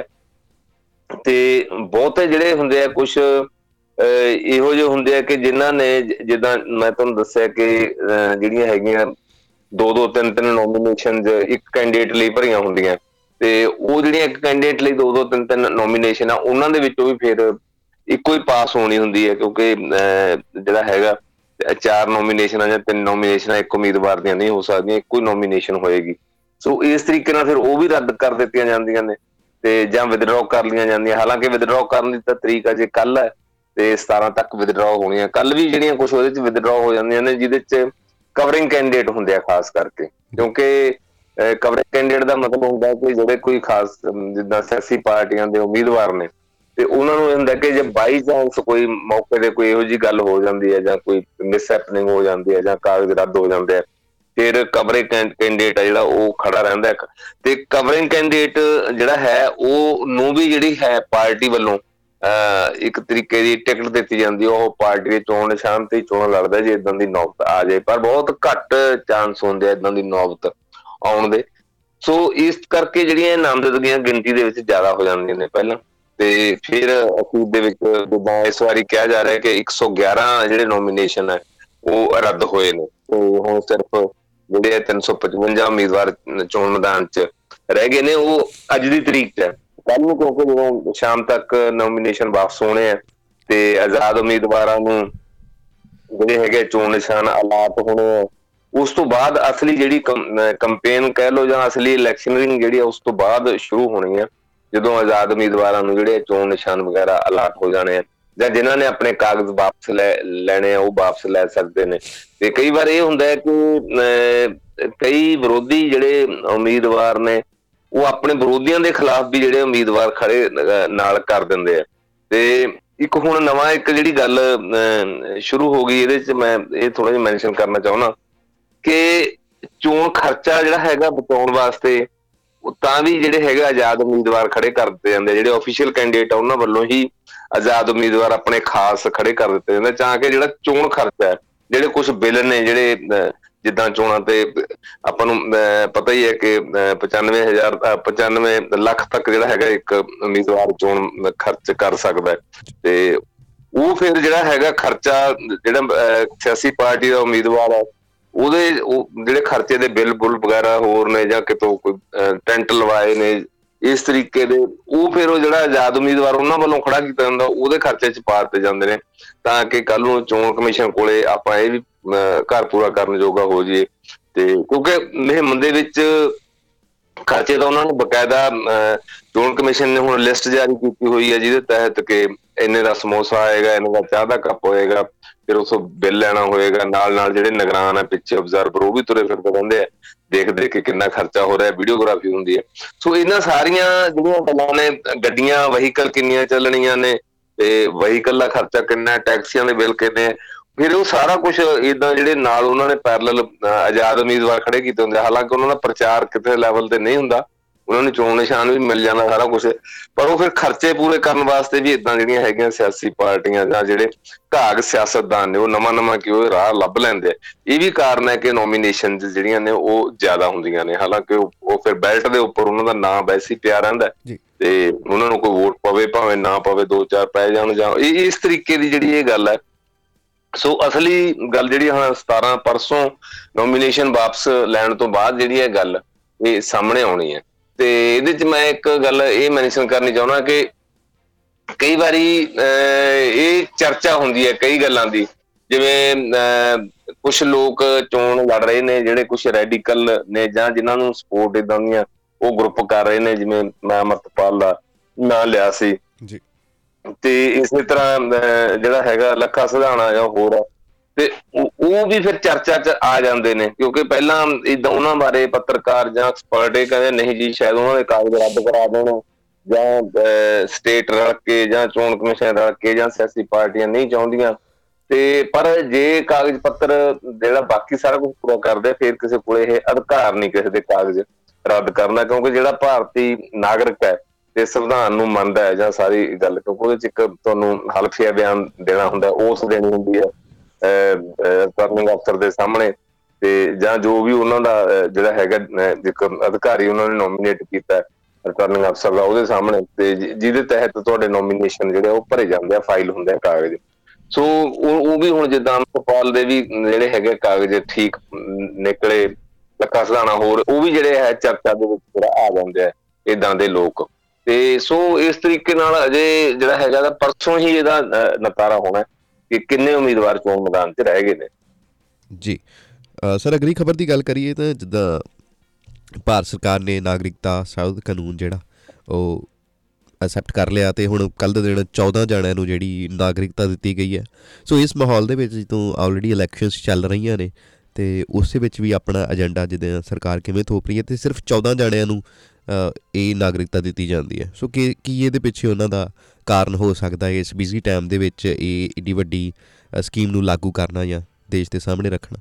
ਤੇ ਬਹੁਤੇ ਜਿਹੜੇ ਹੁੰਦੇ ਆ ਕੁਛ ਇਹੋ ਜਿਹੇ ਹੁੰਦੇ ਆ ਕਿ ਜਿਨ੍ਹਾਂ ਨੇ, ਜਿੱਦਾਂ ਮੈਂ ਤੁਹਾਨੂੰ ਦੱਸਿਆ ਕਿ ਜਿਹੜੀਆਂ ਹੈਗੀਆਂ ਦੋ ਦੋ ਤਿੰਨ ਤਿੰਨ ਨੋਮੀਨੇਸ਼ਨ ਇੱਕ ਕੈਂਡੀਡੇਟ ਲਈ ਭਰੀਆਂ ਹੁੰਦੀਆਂ, ਤੇ ਉਹ ਜਿਹੜੀਆਂ ਇੱਕ ਕੈਂਡੀਡੇਟ ਲਈ ਦੋ ਦੋ ਤਿੰਨ ਤਿੰਨ ਨੋਮੀਨੇਸ਼ਨ ਆ, ਉਹਨਾਂ ਦੇ ਵਿੱਚੋਂ ਵੀ ਫਿਰ ਇੱਕੋ ਹੀ ਪਾਸ ਹੋਣੀ ਹੁੰਦੀ ਹੈ, ਕਿਉਂਕਿ ਜਿਹੜਾ ਹੈਗਾ ਚਾਰ ਨੋਮੀਨੇਸ਼ਨਾਂ ਜਾਂ ਤਿੰਨ ਨੋਮੀਨੇਸ਼ਨਾਂ ਇੱਕ ਉਮੀਦਵਾਰ ਦੀਆਂ ਨਹੀਂ ਹੋ ਸਕਦੀਆਂ, ਇੱਕੋ ਹੀ ਨੋਮੀਨੇਸ਼ਨ ਹੋਏਗੀ। ਸੋ ਇਸ ਤਰੀਕੇ ਨਾਲ ਫਿਰ ਉਹ ਵੀ ਰੱਦ ਕਰ ਦਿੱਤੀਆਂ ਜਾਂਦੀਆਂ ਨੇ, ਤੇ ਜਾਂ ਵਿਦਡਰਾਅ ਕਰ ਲਈਆਂ ਜਾਂਦੀਆਂ। ਹਾਲਾਂਕਿ ਵਿਦਡਰਾਅ ਕਰਨ ਦੀ ਤਾਂ ਤਰੀਕ ਅਜੇ ਕੱਲ੍ਹ ਹੈ, ਤੇ ਸਤਾਰਾਂ ਤੱਕ ਵਿਦਡਰਾਅ ਹੋਣੀਆਂ। ਕੱਲ ਵੀ ਜਿਹੜੀਆਂ ਕੁਛ ਉਹਦੇ 'ਚ ਵਿਦਡਰਾਅ ਹੋ ਜਾਂਦੀਆਂ ਨੇ, ਜਿਹਦੇ 'ਚ ਕਵਰਿੰਗ ਕੈਂਡੀਡੇਟ ਹੁੰਦੇ ਆ ਖਾਸ ਕਰਕੇ, ਕਿਉਂਕਿ ਕਵਰਿੰਗ ਕੈਂਡੀਡੇਟ ਦਾ ਮਤਲਬ ਹੁੰਦਾ ਕਿ ਜਿਹੜੇ ਕੋਈ ਖਾਸ ਜਿੱਦਾਂ ਸਿਆਸੀ ਪਾਰਟੀਆਂ ਦੇ ਉਮੀਦਵਾਰ ਨੇ, ਤੇ ਉਹਨਾਂ ਨੂੰ ਇਹ ਹੁੰਦਾ ਕਿ ਜੇ ਬਾਈ ਚਾਂਸ ਕੋਈ ਮੌਕੇ ਤੇ ਕੋਈ ਇਹੋ ਜਿਹੀ ਗੱਲ ਹੋ ਜਾਂਦੀ ਹੈ, ਜਾਂ ਕੋਈ ਮਿਸਹੈਪਨਿੰਗ ਹੋ ਜਾਂਦੀ ਹੈ, ਜਾਂ ਕਾਗਜ਼ ਰੱਦ ਹੋ ਜਾਂਦੇ ਆ, ਫਿਰ ਕਵਰਿੰਗ ਕੈਂਡੀਡੇਟ ਆ ਜਿਹੜਾ ਉਹ ਖੜਾ ਰਹਿੰਦਾ। ਤੇ ਕਵਰਿੰਗ ਕੈਂਡੀਡੇਟ ਜਿਹੜਾ ਹੈ ਉਹ ਨੂੰ ਵੀ ਜਿਹੜੀ ਹੈ ਪਾਰਟੀ ਵੱਲੋਂ ਅਹ ਇੱਕ ਤਰੀਕੇ ਦੀ ਟਿਕਟ ਦਿੱਤੀ ਜਾਂਦੀ, ਉਹ ਪਾਰਟੀ ਦੇ ਚੋਣ ਨਿਸ਼ਾਨ ਤੇ ਚੋਣ ਲੜਦਾ ਜੇ ਏਦਾਂ ਦੀ ਨੌਬਤ ਆ ਜਾਏ, ਪਰ ਬਹੁਤ ਘੱਟ ਚਾਂਸ ਹੁੰਦੇ ਆ ਏਦਾਂ ਦੀ ਨੌਬਤ ਆਉਣ ਦੇ। ਸੋ ਇਸ ਕਰਕੇ ਜਿਹੜੀਆਂ ਨਾਮਜ਼ਦਗੀਆਂ ਗਿਣਤੀ ਦੇ ਵਿੱਚ ਜ਼ਿਆਦਾ ਹੋ ਜਾਂਦੀਆਂ ਨੇ ਪਹਿਲਾਂ, ਤੇ ਫਿਰ ਅਖੀਰ ਦੇ ਵਿੱਚ ਜਿੱਦਾਂ ਇਸ ਵਾਰੀ ਕਿਹਾ ਜਾ ਰਿਹਾ ਕਿ ਇੱਕ ਸੌ ਗਿਆਰਾਂ ਜਿਹੜੇ ਨੋਮੀਨੇਸ਼ਨ ਹੈ ਉਹ ਰੱਦ ਹੋਏ ਨੇ, ਤੇ ਹੁਣ ਸਿਰਫ ਜਿਹੜੇ ਤਿੰਨ ਸੌ ਪਚਵੰਜਾ ਉਮੀਦਵਾਰ ਚੋਣ ਮੈਦਾਨ 'ਚ ਰਹਿ ਗਏ ਨੇ, ਉਹ ਅੱਜ ਦੀ ਤਰੀਕ 'ਚ ਹੈ। ਕੱਲ ਨੂੰ ਕਿਉਂਕਿ ਜਦੋਂ ਸ਼ਾਮ ਤੱਕ ਨੋਮੀਨੇਸ਼ਨ ਵਾਪਸ ਹੋਣੇ ਆ, ਤੇ ਆਜ਼ਾਦ ਉਮੀਦਵਾਰਾਂ ਨੂੰ ਜਿਹੜੇ ਹੈਗੇ ਚੋਣ ਨਿਸ਼ਾਨ ਅਲਾਟ ਹੋਣੇ ਆ, ਉਸ ਤੋਂ ਬਾਅਦ ਅਸਲੀ ਜਿਹੜੀ ਕੰਪੇਨ ਕਹਿ ਲਓ ਜਾਂ ਅਸਲੀ ਇਲੈਕਸ਼ਨਰਿੰਗ ਜਿਹੜੀ ਆ ਉਸ ਤੋਂ ਬਾਅਦ ਸ਼ੁਰੂ ਹੋਣੀ ਆ, ਜਦੋਂ ਆਜ਼ਾਦ ਉਮੀਦਵਾਰਾਂ ਨੂੰ ਜਿਹੜੇ ਚੋਣ ਨਿਸ਼ਾਨ ਵਗੈਰਾ ਅਲਾਟ ਹੋ ਜਾਣੇ ਆ, ਜਾਂ ਜਿਨ੍ਹਾਂ ਨੇ ਆਪਣੇ ਕਾਗਜ਼ ਵਾਪਸ ਲੈ ਲੈਣੇ ਆ ਉਹ ਵਾਪਸ ਲੈ ਸਕਦੇ ਨੇ। ਤੇ ਕਈ ਵਾਰ ਇਹ ਹੁੰਦਾ ਹੈ ਕਿ ਕਈ ਵਿਰੋਧੀ ਜਿਹੜੇ ਉਮੀਦਵਾਰ ਨੇ ਉਹ ਆਪਣੇ ਵਿਰੋਧੀਆਂ ਦੇ ਖਿਲਾਫ ਵੀ ਜਿਹੜੇ ਉਮੀਦਵਾਰ ਖੜੇ ਨਾਲ ਕਰ ਦਿੰਦੇ ਆ। ਤੇ ਇੱਕ ਹੁਣ ਨਵਾਂ ਇੱਕ ਜਿਹੜੀ ਗੱਲ ਸ਼ੁਰੂ ਹੋ ਗਈ, ਇਹਦੇ 'ਚ ਮੈਂ ਇਹ ਥੋੜਾ ਜਿਹਾ ਮੈਂਸ਼ਨ ਕਰਨਾ ਚਾਹੁੰਦਾ ਕਿ ਚੋਣ ਖਰਚਾ ਜਿਹੜਾ ਹੈਗਾ ਬਚਾਉਣ ਵਾਸਤੇ ਤਾਂ ਵੀ ਜਿਹੜੇ ਹੈਗੇ ਆਜ਼ਾਦ ਉਮੀਦਵਾਰ ਖੜੇ ਕਰ ਦਿੱਤੇ ਜਾਂਦੇ, ਜਿਹੜੇ ਆਫੀਸ਼ੀਅਲ ਕੈਂਡੀਡੇਟ ਆ ਉਹਨਾਂ ਵੱਲੋਂ ਹੀ ਆਜ਼ਾਦ ਉਮੀਦਵਾਰ ਆਪਣੇ ਖਾਸ ਖੜੇ ਕਰ ਦਿੱਤੇ ਜਾਂਦੇ, ਤਾਂ ਕਿ ਜਿਹੜਾ ਚੋਣ ਖਰਚਾ ਹੈ, ਜਿਹੜੇ ਕੁਛ ਬਿੱਲ ਨੇ ਜਿਹੜੇ ਜਿੱਦਾਂ ਚੋਣਾਂ ਤੇ ਆਪਾਂ ਨੂੰ ਪਤਾ ਹੀ ਹੈ ਕਿ ਪਚਾਨਵੇਂ ਹਜ਼ਾਰ ਪਚਾਨਵੇਂ ਲੱਖ ਤੱਕ ਜਿਹੜਾ ਹੈਗਾ ਇੱਕ ਉਮੀਦਵਾਰ ਚੋਣ ਖਰਚ ਕਰ ਸਕਦਾ, ਤੇ ਉਹ ਫਿਰ ਜਿਹੜਾ ਹੈਗਾ ਖਰਚਾ ਜਿਹੜਾ ਸਿਆਸੀ ਪਾਰਟੀ ਦਾ ਉਮੀਦਵਾਰ ਹੈ ਉਹਦੇ ਉਹ ਜਿਹੜੇ ਖਰਚੇ ਦੇ ਬਿੱਲ ਬੁੱਲ ਵਗੈਰਾ ਹੋਰ ਨੇ, ਜਾਂ ਕਿਤੋਂ ਕੋਈ ਟੈਂਟ ਲਵਾਏ ਨੇ ਇਸ ਤਰੀਕੇ ਦੇ, ਉਹ ਫਿਰ ਉਹ ਜਿਹੜਾ ਆਜ਼ਾਦ ਉਮੀਦਵਾਰ ਉਹਨਾਂ ਵੱਲੋਂ ਖੜਾ ਕੀਤਾ ਜਾਂਦਾ ਉਹਦੇ ਖਰਚੇ 'ਚ ਪਾ ਦਿੱਤੇ ਜਾਂਦੇ ਨੇ, ਤਾਂ ਕਿ ਕੱਲ ਨੂੰ ਚੋਣ ਕਮਿਸ਼ਨ ਕੋਲੇ ਆਪਾਂ ਇਹ ਵੀ ਘਰ ਪੂਰਾ ਕਰਨ ਜੋਗਾ ਹੋ ਜਾਈਏ। ਤੇ ਕਿਉਂਕਿ ਮੁਹਿੰਮ ਦੇ ਵਿੱਚ ਖਰਚੇ ਤਾਂ ਉਹਨਾਂ ਨੂੰ ਬਕਾਇਦਾ ਚੋਣ ਕਮਿਸ਼ਨ ਨੇ ਹੁਣ ਲਿਸਟ ਜਾਰੀ ਕੀਤੀ ਹੋਈ ਹੈ, ਜਿਹਦੇ ਤਹਿਤ ਕਿ ਇੰਨੇ ਦਾ ਸਮੋਸਾ ਆਏਗਾ, ਇੰਨੇ ਦਾ ਚਾਹ ਦਾ ਕੱਪ ਹੋਏਗਾ, ਫਿਰ ਉਸ ਤੋਂ ਬਿੱਲ ਲੈਣਾ ਹੋਏਗਾ। ਨਾਲ ਨਾਲ ਜਿਹੜੇ ਨਿਗਰਾਨ ਆ ਪਿੱਛੇ ਆਬਜ਼ਰਵਰ ਉਹ ਵੀ ਤੁਰੇ ਫਿਰਦੇ ਰਹਿੰਦੇ ਆ, ਦੇਖ ਦੇਖ ਕੇ ਕਿੰਨਾ ਖਰਚਾ ਹੋ ਰਿਹਾ, ਵੀਡੀਓਗ੍ਰਾਫੀ ਹੁੰਦੀ ਹੈ। ਸੋ ਇਹਨਾਂ ਸਾਰੀਆਂ ਜਿਹੜੀਆਂ ਗੱਲਾਂ ਨੇ, ਗੱਡੀਆਂ ਵਹੀਕਲ ਕਿੰਨੀਆਂ ਚੱਲਣੀਆਂ ਨੇ, ਤੇ ਵਹੀਕਲ ਦਾ ਖਰਚਾ ਕਿੰਨਾ, ਟੈਕਸੀਆਂ ਦੇ ਬਿੱਲ ਕਿੰਨੇ, ਫਿਰ ਉਹ ਸਾਰਾ ਕੁਛ ਏਦਾਂ ਜਿਹੜੇ ਨਾਲ ਉਹਨਾਂ ਨੇ ਪੈਰਲਲ ਆਜ਼ਾਦ ਉਮੀਦਵਾਰ ਖੜੇ ਕੀਤੇ ਹੁੰਦੇ। ਹਾਲਾਂਕਿ ਉਹਨਾਂ ਦਾ ਪ੍ਰਚਾਰ ਕਿਸੇ ਲੈਵਲ ਤੇ ਨਹੀਂ ਹੁੰਦਾ, ਉਹਨਾਂ ਨੂੰ ਚੋਣ ਨਿਸ਼ਾਨ ਵੀ ਮਿਲ ਜਾਂਦਾ ਸਾਰਾ ਕੁਛ, ਪਰ ਉਹ ਫਿਰ ਖਰਚੇ ਪੂਰੇ ਕਰਨ ਵਾਸਤੇ ਵੀ ਏਦਾਂ ਜਿਹੜੀਆਂ ਹੈਗੀਆਂ ਸਿਆਸੀ ਪਾਰਟੀਆਂ ਜਾਂ ਜਿਹੜੇ ਘਾਗ ਸਿਆਸਤਦਾਨ ਨੇ ਉਹ ਨਵਾਂ ਨਵਾਂ ਕਿ ਉਹ ਰਾਹ ਲੱਭ ਲੈਂਦੇ ਆ। ਇਹ ਵੀ ਕਾਰਨ ਹੈ ਕਿ ਨੋਮੀਨੇਸ਼ਨ ਜਿਹੜੀਆਂ ਨੇ ਉਹ ਜ਼ਿਆਦਾ ਹੁੰਦੀਆਂ ਨੇ। ਹਾਲਾਂਕਿ ਉਹ ਫਿਰ ਬੈਲਟ ਦੇ ਉੱਪਰ ਉਹਨਾਂ ਦਾ ਨਾਂ ਵੈਸੇ ਹੀ ਪਿਆ ਰਹਿੰਦਾ, ਤੇ ਉਹਨਾਂ ਨੂੰ ਕੋਈ ਵੋਟ ਪਵੇ ਭਾਵੇਂ ਨਾ ਪਵੇ, ਦੋ ਚਾਰ ਪੈ ਜਾਣ ਜਾਂ ਇਹ ਇਸ ਤਰੀਕੇ ਦੀ ਜਿਹੜੀ ਇਹ ਗੱਲ ਹੈ। ਸੋ ਅਸਲੀ ਗੱਲ ਜਿਹੜੀ ਹਾਂ ਸਤਾਰਾਂ ਪਰਸੋਂ ਨੋਮੀਨੇਸ਼ਨ ਵਾਪਸ ਲੈਣ ਤੋਂ ਬਾਅਦ ਜਿਹੜੀ ਇਹ ਗੱਲ ਇਹ ਸਾਹਮਣੇ ਆਉਣੀ ਹੈ। ਤੇ ਇਹਦੇ 'ਚ ਮੈਂ ਇੱਕ ਗੱਲ ਇਹ ਮੈਂਸ਼ਨ ਕਰਨੀ ਚਾਹੁੰਦਾ ਕਿ ਕਈ ਵਾਰੀ ਇਹ ਚਰਚਾ ਹੁੰਦੀ ਹੈ ਕਈ ਗੱਲਾਂ ਦੀ, ਜਿਵੇਂ ਕੁਛ ਲੋਕ ਚੋਣ ਲੜ ਰਹੇ ਨੇ ਜਿਹੜੇ ਕੁਛ ਰੈਡੀਕਲ ਨੇ ਜਾਂ ਜਿਨ੍ਹਾਂ ਨੂੰ ਸਪੋਰਟ ਏਦਾਂ ਦੀਆਂ ਉਹ ਗਰੁੱਪ ਕਰ ਰਹੇ ਨੇ, ਜਿਵੇਂ ਮੈਂ ਅਮਰਤਪਾਲ ਦਾ ਨਾਂ ਲਿਆ ਸੀ, ਤੇ ਇਸੇ ਤਰ੍ਹਾਂ ਜਿਹੜਾ ਹੈਗਾ ਲੱਖਾ ਸਿਧਾਣਾ ਜਾਂ ਹੋਰ, ਤੇ ਉਹ ਵੀ ਫਿਰ ਚਰਚਾ 'ਚ ਆ ਜਾਂਦੇ ਨੇ, ਕਿਉਂਕਿ ਪਹਿਲਾਂ ਏਦਾਂ ਉਹਨਾਂ ਬਾਰੇ ਪੱਤਰਕਾਰ ਜਾਂ ਐਕਸਪਰਟ ਇਹ ਕਹਿੰਦੇ ਨਹੀਂ ਜੀ ਸ਼ਾਇਦ ਉਹਨਾਂ ਦੇ ਕਾਗਜ਼ ਰੱਦ ਕਰਾ ਦੇਣ, ਜਾਂ ਸਟੇਟ ਰਲ ਕੇ ਜਾਂ ਚੋਣ ਕਮਿਸ਼ਨ ਰਲ ਕੇ ਜਾਂ ਸਿਆਸੀ ਪਾਰਟੀਆਂ ਨਹੀਂ ਚਾਹੁੰਦੀਆਂ। ਤੇ ਪਰ ਜੇ ਕਾਗਜ਼ ਪੱਤਰ ਜਿਹੜਾ ਬਾਕੀ ਸਾਰਾ ਕੁਝ ਪੂਰਾ ਕਰਦੇ, ਫਿਰ ਕਿਸੇ ਕੋਲ ਇਹ ਅਧਿਕਾਰ ਨਹੀਂ ਕਿਸੇ ਦੇ ਕਾਗਜ਼ ਰੱਦ ਕਰਨਾ, ਕਿਉਂਕਿ ਜਿਹੜਾ ਭਾਰਤੀ ਨਾਗਰਿਕ ਹੈ ਤੇ ਸੰਵਿਧਾਨ ਨੂੰ ਮੰਨਦਾ ਹੈ ਜਾਂ ਸਾਰੀ ਗੱਲ, ਕਿਉਂਕਿ ਉਹਦੇ ਚ ਇੱਕ ਤੁਹਾਨੂੰ ਹਲਫੀਆ ਬਿਆਨ ਦੇਣਾ ਹੁੰਦਾ, ਉਸ ਦੇਣੀ ਹੁੰਦੀ ਹੈ ਰਿਟਰਨਿੰਗ ਅਫਸਰ ਦੇ ਸਾਹਮਣੇ, ਤੇ ਜਾਂ ਜੋ ਵੀ ਉਹਨਾਂ ਦਾ ਜਿਹੜਾ ਹੈਗਾ ਇੱਕ ਅਧਿਕਾਰੀ ਉਹਨਾਂ ਨੇ ਨੋਮੀਨੇਟ ਕੀਤਾ ਰਿਟਰਨਿੰਗ ਅਫਸਰ ਦਾ, ਉਹਦੇ ਸਾਹਮਣੇ, ਤੇ ਜਿਹਦੇ ਤਹਿਤ ਤੁਹਾਡੇ ਨੋਮੀਨੇਸ਼ਨ ਜਿਹੜੇ ਉਹ ਭਰੇ ਜਾਂਦੇ ਆ, ਫਾਈਲ ਹੁੰਦੇ ਆ ਕਾਗਜ਼। ਸੋ ਉਹ ਵੀ ਹੁਣ ਜਿੱਦਾਂ ਅਮਰਪਾਲ ਦੇ ਵੀ ਜਿਹੜੇ ਹੈਗੇ ਕਾਗਜ਼ ਠੀਕ ਨਿਕਲੇ, ਲੱਖਾ ਸਧਾਣਾ ਹੋਰ, ਉਹ ਵੀ ਜਿਹੜੇ ਹੈ ਚਰਚਾ ਦੇ ਵਿੱਚ ਜਿਹੜਾ ਆ ਜਾਂਦੇ ਆ ਏਦਾਂ ਦੇ ਲੋਕ। ਤੇ ਸੋ ਇਸ ਤਰੀਕੇ ਨਾਲ ਅਜੇ ਜਿਹੜਾ ਹੈਗਾ ਪਰਸੋਂ ਹੀ ਇਹਦਾ ਨਤਾਰਾ ਹੋਣਾ ਕਿ ਕਿੰਨੇ ਉਮੀਦਵਾਰ ਚੋਣ ਮੈਦਾਨ 'ਚ ਰਹਿ ਗਏ ਨੇ। ਜੀ ਸਰ, ਅਗਲੀ ਖਬਰ ਦੀ ਗੱਲ ਕਰੀਏ ਤਾਂ ਜਿੱਦਾਂ ਭਾਰਤ ਸਰਕਾਰ ਨੇ ਨਾਗਰਿਕਤਾ ਸੰਸ਼ੋਧਨ ਕਾਨੂੰਨ ਜਿਹੜਾ ਉਹ ਐਕਸੈਪਟ ਕਰ ਲਿਆ, ਅਤੇ ਹੁਣ ਕੱਲ੍ਹ ਦੇ ਦਿਨ ਚੌਦਾਂ ਜਣਿਆਂ ਨੂੰ ਜਿਹੜੀ ਨਾਗਰਿਕਤਾ ਦਿੱਤੀ ਗਈ ਹੈ। ਸੋ ਇਸ ਮਾਹੌਲ ਦੇ ਵਿੱਚ ਜਦੋਂ ਆਲਰੇਡੀ ਇਲੈਕਸ਼ਨਸ ਚੱਲ ਰਹੀਆਂ ਨੇ, ਅਤੇ ਉਸ ਦੇ ਵਿੱਚ ਵੀ ਆਪਣਾ ਏਜੰਡਾ ਜਿੱਦਾਂ ਸਰਕਾਰ ਕਿਵੇਂ ਥੋਪ ਰਹੀ ਹੈ, ਅਤੇ ਸਿਰਫ ਚੌਦਾਂ ਜਣਿਆਂ ਨੂੰ ਇਹ ਨਾਗਰਿਕਤਾ ਦਿੱਤੀ ਜਾਂਦੀ ਹੈ। ਸੋ ਕੀ ਕੀ ਇਹਦੇ ਪਿੱਛੇ ਉਹਨਾਂ ਦਾ ਕਾਰਨ ਹੋ ਸਕਦਾ ਹੈ ਇਸ ਬਿਜ਼ੀ ਟਾਈਮ ਦੇ ਵਿੱਚ ਇਹ ਏਡੀ ਵੱਡੀ ਸਕੀਮ ਨੂੰ ਲਾਗੂ ਕਰਨਾ ਜਾਂ ਦੇਸ਼ ਦੇ ਸਾਹਮਣੇ ਰੱਖਣਾ?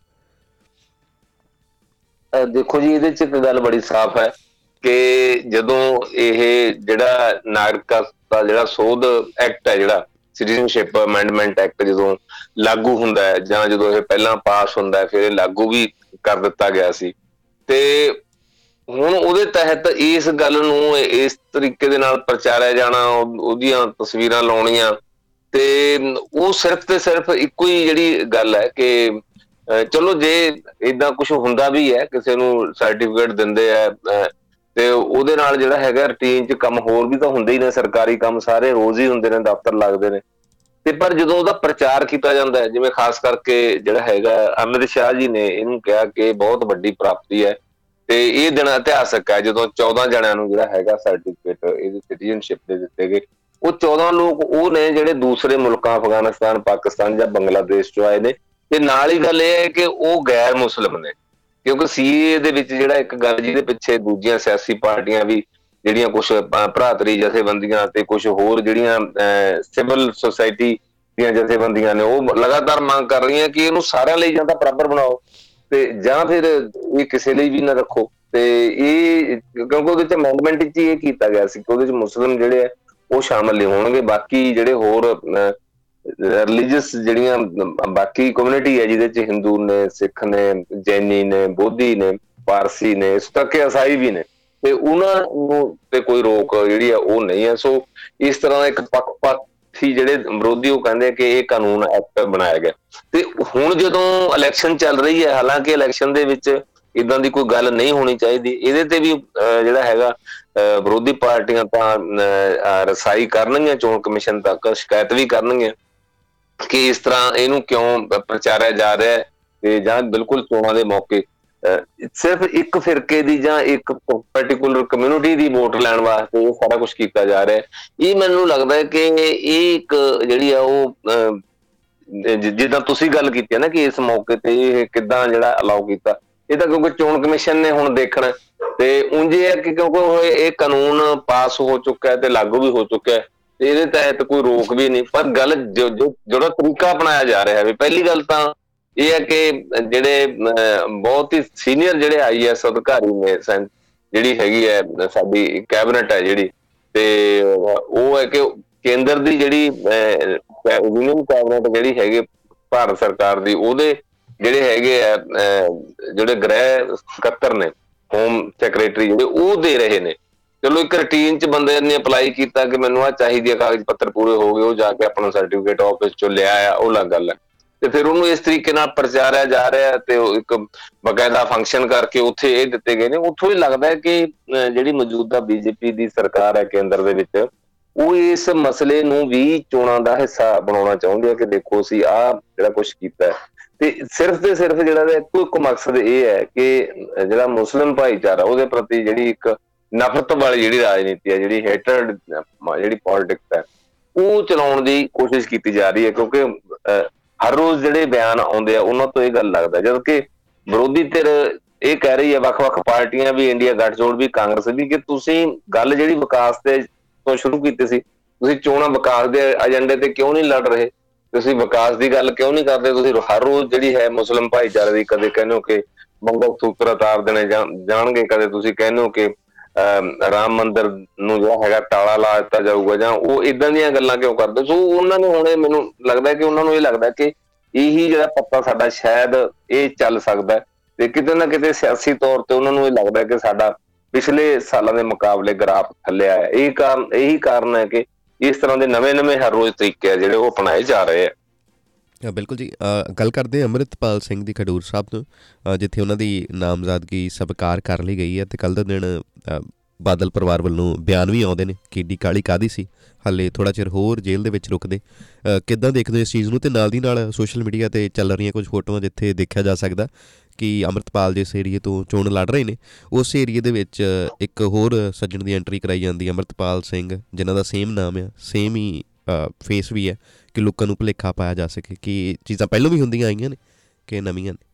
ਦੇਖੋ ਜੀ, ਇਹਦੇ 'ਚ ਇੱਕ ਗੱਲ ਬੜੀ ਸਾਫ਼ ਹੈ ਕਿ ਜਦੋਂ ਇਹ ਜਿਹੜਾ ਨਾਗਰਿਕਤਾ ਦਾ ਜਿਹੜਾ ਸੋਧ ਐਕਟ ਹੈ, ਜਿਹੜਾ ਸਿਟੀਜ਼ਨਸ਼ਿਪ ਅਮੈਂਡਮੈਂਟ ਐਕਟ ਜਦੋਂ ਲਾਗੂ ਹੁੰਦਾ ਹੈ, ਜਾਂ ਜਦੋਂ ਇਹ ਪਹਿਲਾਂ ਪਾਸ ਹੁੰਦਾ ਹੈ, ਫਿਰ ਇਹ ਲਾਗੂ ਵੀ ਕਰ ਦਿੱਤਾ ਗਿਆ ਸੀ, ਤੇ ਹੁਣ ਉਹਦੇ ਤਹਿਤ ਇਸ ਗੱਲ ਨੂੰ ਇਸ ਤਰੀਕੇ ਦੇ ਨਾਲ ਪ੍ਰਚਾਰਿਆ ਜਾਣਾ, ਉਹਦੀਆਂ ਤਸਵੀਰਾਂ ਲਾਉਣੀਆਂ, ਤੇ ਉਹ ਸਿਰਫ ਤੇ ਸਿਰਫ ਇੱਕੋ ਹੀ ਜਿਹੜੀ ਗੱਲ ਹੈ ਕਿ ਚਲੋ ਜੇ ਏਦਾਂ ਕੁਛ ਹੁੰਦਾ ਵੀ ਹੈ, ਕਿਸੇ ਨੂੰ ਸਰਟੀਫਿਕੇਟ ਦਿੰਦੇ ਆ, ਤੇ ਉਹਦੇ ਨਾਲ ਜਿਹੜਾ ਹੈਗਾ ਰੂਟੀਨ 'ਚ ਕੰਮ ਹੋਰ ਵੀ ਤਾਂ ਹੁੰਦੇ ਹੀ ਨੇ, ਸਰਕਾਰੀ ਕੰਮ ਸਾਰੇ ਰੋਜ਼ ਹੀ ਹੁੰਦੇ ਨੇ, ਦਫ਼ਤਰ ਲੱਗਦੇ ਨੇ, ਤੇ ਪਰ ਜਦੋਂ ਉਹਦਾ ਪ੍ਰਚਾਰ ਕੀਤਾ ਜਾਂਦਾ ਹੈ, ਜਿਵੇਂ ਖਾਸ ਕਰਕੇ ਜਿਹੜਾ ਹੈਗਾ ਅਮਿਤ ਸ਼ਾਹ ਜੀ ਨੇ ਇਹਨੂੰ ਕਿਹਾ ਕਿ ਬਹੁਤ ਵੱਡੀ ਪ੍ਰਾਪਤੀ ਹੈ, ਤੇ ਇਹ ਦਿਨ ਇਤਿਹਾਸਕ ਹੈ ਜਦੋਂ ਚੌਦਾਂ ਜਣਿਆਂ ਨੂੰ ਜਿਹੜਾ ਹੈਗਾ ਸਰਟੀਫਿਕੇਟ ਇਹਦੀ ਸਿਟੀਜ਼ਨਸ਼ਿਪ ਦੇ ਦਿੱਤੇ ਗਏ। ਉਹ ਚੌਦਾਂ ਲੋਕ ਉਹ ਨੇ ਜਿਹੜੇ ਦੂਸਰੇ ਮੁਲਕਾਂ ਅਫਗਾਨਿਸਤਾਨ, ਪਾਕਿਸਤਾਨ ਜਾਂ ਬੰਗਲਾਦੇਸ਼ ਚੋਂ ਆਏ ਨੇ, ਤੇ ਨਾਲ ਹੀ ਗੱਲ ਇਹ ਹੈ ਕਿ ਉਹ ਗੈਰ ਮੁਸਲਿਮ ਨੇ, ਕਿਉਂਕਿ ਸੀਏ ਦੇ ਵਿੱਚ ਜਿਹੜਾ ਇੱਕ ਗੱਲ ਜਿਹਦੇ ਪਿੱਛੇ ਦੂਜੀਆਂ ਸਿਆਸੀ ਪਾਰਟੀਆਂ ਵੀ ਜਿਹੜੀਆਂ ਕੁਛ ਭਰਾਤਰੀ ਜਥੇਬੰਦੀਆਂ ਤੇ ਕੁਛ ਹੋਰ ਜਿਹੜੀਆਂ ਸਿਵਲ ਸੁਸਾਇਟੀ ਦੀਆਂ ਜਥੇਬੰਦੀਆਂ ਨੇ, ਉਹ ਲਗਾਤਾਰ ਮੰਗ ਕਰ ਰਹੀਆਂ ਕਿ ਇਹਨੂੰ ਸਾਰਿਆਂ ਲਈ ਜਾਂ ਤਾਂ ਬਰਾਬਰ ਬਣਾਓ, ਤੇ ਜਾਂ ਫਿਰ ਇਹ ਕਿਸੇ ਲਈ ਵੀ ਨਾ ਰੱਖੋ। ਤੇ ਇਹ ਕਿਉਂਕਿ ਉਹਦੇ 'ਚ ਅਮੈਂਡਮੈਂਟ 'ਚ ਹੀ ਇਹ ਕੀਤਾ ਗਿਆ ਸੀ ਕਿ ਉਹਦੇ 'ਚ ਮੁਸਲਿਮ ਜਿਹੜੇ ਆ ਉਹ ਸ਼ਾਮਲ ਨਹੀਂ ਹੋਣਗੇ, ਬਾਕੀ ਜਿਹੜੇ ਹੋਰ ਰਿਲੀਜੀਅਸ ਜਿਹੜੀਆਂ ਬਾਕੀ ਕਮਿਊਨਿਟੀ ਹੈ, ਜਿਹਦੇ 'ਚ ਹਿੰਦੂ ਨੇ, ਸਿੱਖ ਨੇ, ਜੈਨੀ ਨੇ, ਬੋਧੀ ਨੇ, ਪਾਰਸੀ ਨੇ, ਇਸ ਤੱਕ ਈਸਾਈ ਵੀ ਨੇ, ਤੇ ਉਹਨਾਂ ਨੂੰ ਤੇ ਕੋਈ ਰੋਕ ਜਿਹੜੀ ਆ ਉਹ ਨਹੀਂ ਹੈ। ਸੋ ਇਸ ਤਰ੍ਹਾਂ ਦਾ ਇੱਕ ਪੱਖਪਾਤੀ ਜਿਹੜੇ ਵਿਰੋਧੀ ਉਹ ਕਹਿੰਦੇ ਕਿ ਇਹ ਕਾਨੂੰਨ ਐਕਟ ਬਣਾਇਆ ਗਿਆ। ਤੇ ਹੁਣ ਜਦੋਂ ਇਲੈਕਸ਼ਨ ਚੱਲ ਰਹੀ ਹੈ, ਹਾਲਾਂਕਿ ਇਲੈਕਸ਼ਨ ਦੇ ਵਿੱਚ ਏਦਾਂ ਦੀ ਕੋਈ ਗੱਲ ਨਹੀਂ ਹੋਣੀ ਚਾਹੀਦੀ, ਇਹਦੇ ਤੇ ਵੀ ਜਿਹੜਾ ਹੈਗਾ ਵਿਰੋਧੀ ਪਾਰਟੀਆਂ ਤਾਂ ਰਸਾਈ ਕਰਨਗੀਆਂ, ਚੋਣ ਕਮਿਸ਼ਨ ਤੱਕ ਸ਼ਿਕਾਇਤ ਵੀ ਕਰਨਗੀਆਂ ਕਿ ਇਸ ਤਰ੍ਹਾਂ ਇਹਨੂੰ ਕਿਉਂ ਪ੍ਰਚਾਰਿਆ ਜਾ ਰਿਹਾ ਹੈ, ਤੇ ਜਾਂ ਬਿਲਕੁਲ ਚੋਣਾਂ ਦੇ ਮੌਕੇ ਸਿਰਫ ਇੱਕ ਫਿਰਕੇ ਦੀ ਜਾਂ ਇੱਕ ਪਰਟੀਕੂਲਰ ਕਮਿਊਨਿਟੀ ਦੀ ਵੋਟ ਲੈਣ ਵਾਸਤੇ ਇਹ ਸਾਰਾ ਕੁਛ ਕੀਤਾ ਜਾ ਰਿਹਾ। ਇਹ ਮੈਨੂੰ ਲੱਗਦਾ ਹੈ ਕਿ ਇਹ ਇੱਕ ਜਿਹੜੀ ਆ ਉਹ ਜਿੱਦਾਂ ਤੁਸੀਂ ਗੱਲ ਕੀਤੀ ਹੈ ਨਾ ਕਿ ਇਸ ਮੌਕੇ ਤੇ ਇਹ ਕਿੱਦਾਂ ਜਿਹੜਾ ਅਲਾਓ ਕੀਤਾ, ਇਹ ਤਾਂ ਕਿਉਂਕਿ ਚੋਣ ਕਮਿਸ਼ਨ ਨੇ ਹੁਣ ਦੇਖਣਾ, ਤੇ ਉਂਝ ਇਹ ਹੈ ਕਿ ਕਿਉਂਕਿ ਇਹ ਕਾਨੂੰਨ ਪਾਸ ਹੋ ਚੁੱਕਾ ਹੈ ਤੇ ਲਾਗੂ ਵੀ ਹੋ ਚੁੱਕਾ ਹੈ, ਤੇ ਇਹਦੇ ਤਹਿਤ ਕੋਈ ਰੋਕ ਵੀ ਨਹੀਂ। ਪਰ ਗੱਲ ਜੋ ਜਿਹੜਾ ਤਰੀਕਾ ਅਪਣਾਇਆ ਜਾ ਰਿਹਾ ਹੈ, ਪਹਿਲੀ ਗੱਲ ਤਾਂ ਇਹ ਹੈ ਕਿ ਜਿਹੜੇ ਬਹੁਤ ਹੀ ਸੀਨੀਅਰ ਜਿਹੜੇ ਆਈ ਐਸ ਅਧਿਕਾਰੀ ਨੇ, ਜਿਹੜੀ ਹੈਗੀ ਹੈ ਸਾਡੀ ਕੈਬਨਿਟ ਹੈ ਜਿਹੜੀ, ਤੇ ਉਹ ਹੈ ਕਿ ਕੇਂਦਰ ਦੀ ਜਿਹੜੀ ਯੂਨੀਅਨ ਕੈਬਨਿਟ ਜਿਹੜੀ ਹੈਗੀ ਭਾਰਤ ਸਰਕਾਰ ਦੀ, ਉਹਦੇ ਜਿਹੜੇ ਹੈਗੇ ਆ ਜਿਹੜੇ ਗ੍ਰਹਿ ਸਕੱਤਰ ਨੇ, ਹੋਮ ਸੈਕਟਰੀ ਜਿਹੜੇ, ਉਹ ਦੇ ਰਹੇ ਨੇ। ਚਲੋ ਇੱਕ ਰੂਟੀਨ 'ਚ ਬੰਦੇ ਨੇ ਅਪਲਾਈ ਕੀਤਾ ਕਿ ਮੈਨੂੰ ਆਹ ਚਾਹੀਦੀ ਹੈ, ਕਾਗਜ਼ ਪੱਤਰ ਪੂਰੇ ਹੋ ਗਏ, ਉਹ ਜਾ ਕੇ ਆਪਣਾ ਸਰਟੀਫਿਕੇਟ ਆਫਿਸ 'ਚੋਂ ਲਿਆ ਆ, ਉਹ ਅਲੱਗ ਗੱਲ ਹੈ, ਤੇ ਫਿਰ ਉਹਨੂੰ ਇਸ ਤਰੀਕੇ ਨਾਲ ਪ੍ਰਚਾਰਿਆ ਜਾ ਰਿਹਾ, ਤੇ ਇੱਕ ਬਕਾਇਦਾ ਫੰਕਸ਼ਨ ਕਰਕੇ ਉੱਥੇ ਇਹ ਦਿੱਤੇ ਗਏ ਨੇ। ਉੱਥੋਂ ਹੀ ਲੱਗਦਾ ਹੈ ਕਿ ਜਿਹੜੀ ਮੌਜੂਦਾ ਬੀਜੇਪੀ ਦੀ ਸਰਕਾਰ ਹੈ ਕੇਂਦਰ ਦੇ ਵਿੱਚ, ਉਹ ਇਸ ਮਸਲੇ ਨੂੰ ਵੀ ਚੋਣਾਂ ਦਾ ਹਿੱਸਾ ਬਣਾਉਣਾ ਚਾਹੁੰਦੇ ਆ ਕਿ ਦੇਖੋ ਅਸੀਂ ਆਹ ਜਿਹੜਾ ਕੁਛ ਕੀਤਾ, ਤੇ ਸਿਰਫ ਤੇ ਸਿਰਫ ਜਿਹੜਾ ਇੱਕੋ ਇੱਕ ਮਕਸਦ ਇਹ ਹੈ ਕਿ ਜਿਹੜਾ ਮੁਸਲਿਮ ਭਾਈਚਾਰਾ ਉਹਦੇ ਪ੍ਰਤੀ ਜਿਹੜੀ ਇੱਕ ਨਫ਼ਰਤ ਵਾਲੀ ਜਿਹੜੀ ਰਾਜਨੀਤੀ ਹੈ, ਜਿਹੜੀ ਹੇਟਰਡ ਜਿਹੜੀ ਪੋਲਿਟਿਕਸ ਹੈ, ਉਹ ਚਲਾਉਣ ਦੀ ਕੋਸ਼ਿਸ਼ ਕੀਤੀ ਜਾ ਰਹੀ ਹੈ। ਕਿਉਂਕਿ ਹਰ ਰੋਜ਼ ਜਿਹੜੇ ਬਿਆਨ ਆਉਂਦੇ ਆ ਉਹਨਾਂ ਤੋਂ ਇਹ ਗੱਲ ਲੱਗਦਾ, ਜਦ ਕਿ ਵਿਰੋਧੀ ਧਿਰ ਇਹ ਕਹਿ ਰਹੀ ਹੈ, ਵੱਖ ਵੱਖ ਪਾਰਟੀਆਂ ਵੀ, ਇੰਡੀਆ ਗੱਠਜੋੜ ਵੀ, ਕਾਂਗਰਸ ਵੀ, ਕਿ ਤੁਸੀਂ ਗੱਲ ਜਿਹੜੀ ਵਿਕਾਸ ਤੇ ਤੋਂ ਸ਼ੁਰੂ ਕੀਤੀ ਸੀ। ਤੁਸੀਂ ਚੋਣਾਂ ਵਿਕਾਸ ਦੇ ਏਜੰਡੇ ਤੇ ਕਿਉਂ ਨਹੀਂ ਲੜ ਰਹੇ? ਤੁਸੀਂ ਵਿਕਾਸ ਦੀ ਗੱਲ ਕਿਉਂ ਨਹੀਂ ਕਰਦੇ? ਤੁਸੀਂ ਹਰ ਰੋਜ਼ ਜਿਹੜੀ ਹੈ ਮੁਸਲਿਮ ਭਾਈਚਾਰੇ ਦੀ, ਕਦੇ ਕਹਿੰਦੇ ਹੋ ਕਿ ਮੰਗਲ ਸੂਤਰ ਉਤਾਰ ਦੇਣੇ ਜਾਣਗੇ, ਕਦੇ ਤੁਸੀਂ ਕਹਿੰਦੇ ਹੋ ਕਿ ਅਹ ਰਾਮ ਮੰਦਿਰ ਨੂੰ ਜਿਹੜਾ ਹੈਗਾ ਤਾਲਾ ਲਾ ਦਿੱਤਾ ਜਾਊਗਾ, ਜਾਂ ਉਹ ਇਦਾਂ ਦੀਆਂ ਗੱਲਾਂ ਕਿਉਂ ਕਰਦੇ? ਸੋ ਉਹਨਾਂ ਨੂੰ ਹੁਣ ਮੈਨੂੰ ਲੱਗਦਾ ਕਿ ਉਹਨਾਂ ਨੂੰ ਇਹ ਲੱਗਦਾ ਕਿ ਇਹੀ ਜਿਹੜਾ ਪੱਤਾ ਸਾਡਾ ਸ਼ਾਇਦ ਇਹ ਚੱਲ ਸਕਦਾ, ਤੇ ਕਿਤੇ ਨਾ ਕਿਤੇ ਸਿਆਸੀ ਤੌਰ ਤੇ ਉਹਨਾਂ ਨੂੰ ਇਹ ਲੱਗਦਾ ਕਿ ਸਾਡਾ ਪਿਛਲੇ ਸਾਲਾਂ ਦੇ ਮੁਕਾਬਲੇ ਗ੍ਰਾਫ ਥੱਲੇ ਆਇਆ। ਇਹ ਕਾਰਨ ਇਹੀ ਕਾਰਨ ਹੈ ਕਿ ਇਸ ਤਰ੍ਹਾਂ ਦੇ ਨਵੇਂ ਨਵੇਂ ਹਰ ਰੋਜ਼ ਤਰੀਕੇ ਆ ਜਿਹੜੇ ਉਹ ਅਪਣਾਏ ਜਾ ਰਹੇ ਆ। ਬਿਲਕੁਲ ਜੀ। ਗੱਲ ਕਰਦੇ ਅੰਮ੍ਰਿਤਪਾਲ ਸਿੰਘ ਦੀ ਖਡੂਰ ਸਾਹਿਬ ਤੋਂ, ਜਿੱਥੇ ਉਹਨਾਂ ਦੀ ਨਾਮਜ਼ਦਗੀ ਸਵੀਕਾਰ ਕਰ ਲਈ ਗਈ ਹੈ, ਅਤੇ ਕੱਲ੍ਹ ਦੇ ਦਿਨ ਬਾਦਲ ਪਰਿਵਾਰ ਵੱਲੋਂ ਬਿਆਨ ਵੀ ਆਉਂਦੇ ਨੇ ਕਿ ਏਡੀ ਕਾਹਲੀ ਕਾਹਦੀ ਸੀ, ਹਾਲੇ ਥੋੜ੍ਹਾ ਚਿਰ ਹੋਰ ਜੇਲ੍ਹ ਦੇ ਵਿੱਚ ਰੁਕਦੇ। ਕਿੱਦਾਂ ਦੇਖਦੇ ਹੋ ਇਸ ਚੀਜ਼ ਨੂੰ? ਅਤੇ ਨਾਲ ਦੀ ਨਾਲ ਸੋਸ਼ਲ ਮੀਡੀਆ 'ਤੇ ਚੱਲ ਰਹੀਆਂ ਕੁਝ ਫੋਟੋਆਂ ਜਿੱਥੇ ਦੇਖਿਆ ਜਾ ਸਕਦਾ ਕਿ ਅੰਮ੍ਰਿਤਪਾਲ ਜਿਸ ਏਰੀਏ ਤੋਂ ਚੋਣ ਲੜ ਰਹੇ ਨੇ, ਉਸ ਏਰੀਏ ਦੇ ਵਿੱਚ ਇੱਕ ਹੋਰ ਸੱਜਣ ਦੀ ਐਂਟਰੀ ਕਰਾਈ ਜਾਂਦੀ, ਅੰਮ੍ਰਿਤਪਾਲ ਸਿੰਘ, ਜਿਨ੍ਹਾਂ ਦਾ ਸੇਮ ਨਾਮ ਆ, ਸੇਮ ਹੀ ਫੇਸ ਵੀ ਹੈ, ਕਿ ਲੋਕਾਂ ਨੂੰ ਭੁਲੇਖਾ ਪਾਇਆ ਜਾ ਸਕੇ ਕਿ ਇਹ ਚੀਜ਼ਾਂ ਪਹਿਲਾਂ ਵੀ ਹੁੰਦੀਆਂ ਆਈਆਂ ਨੇ ਕਿ ਨਵੀਆਂ ਨੇ?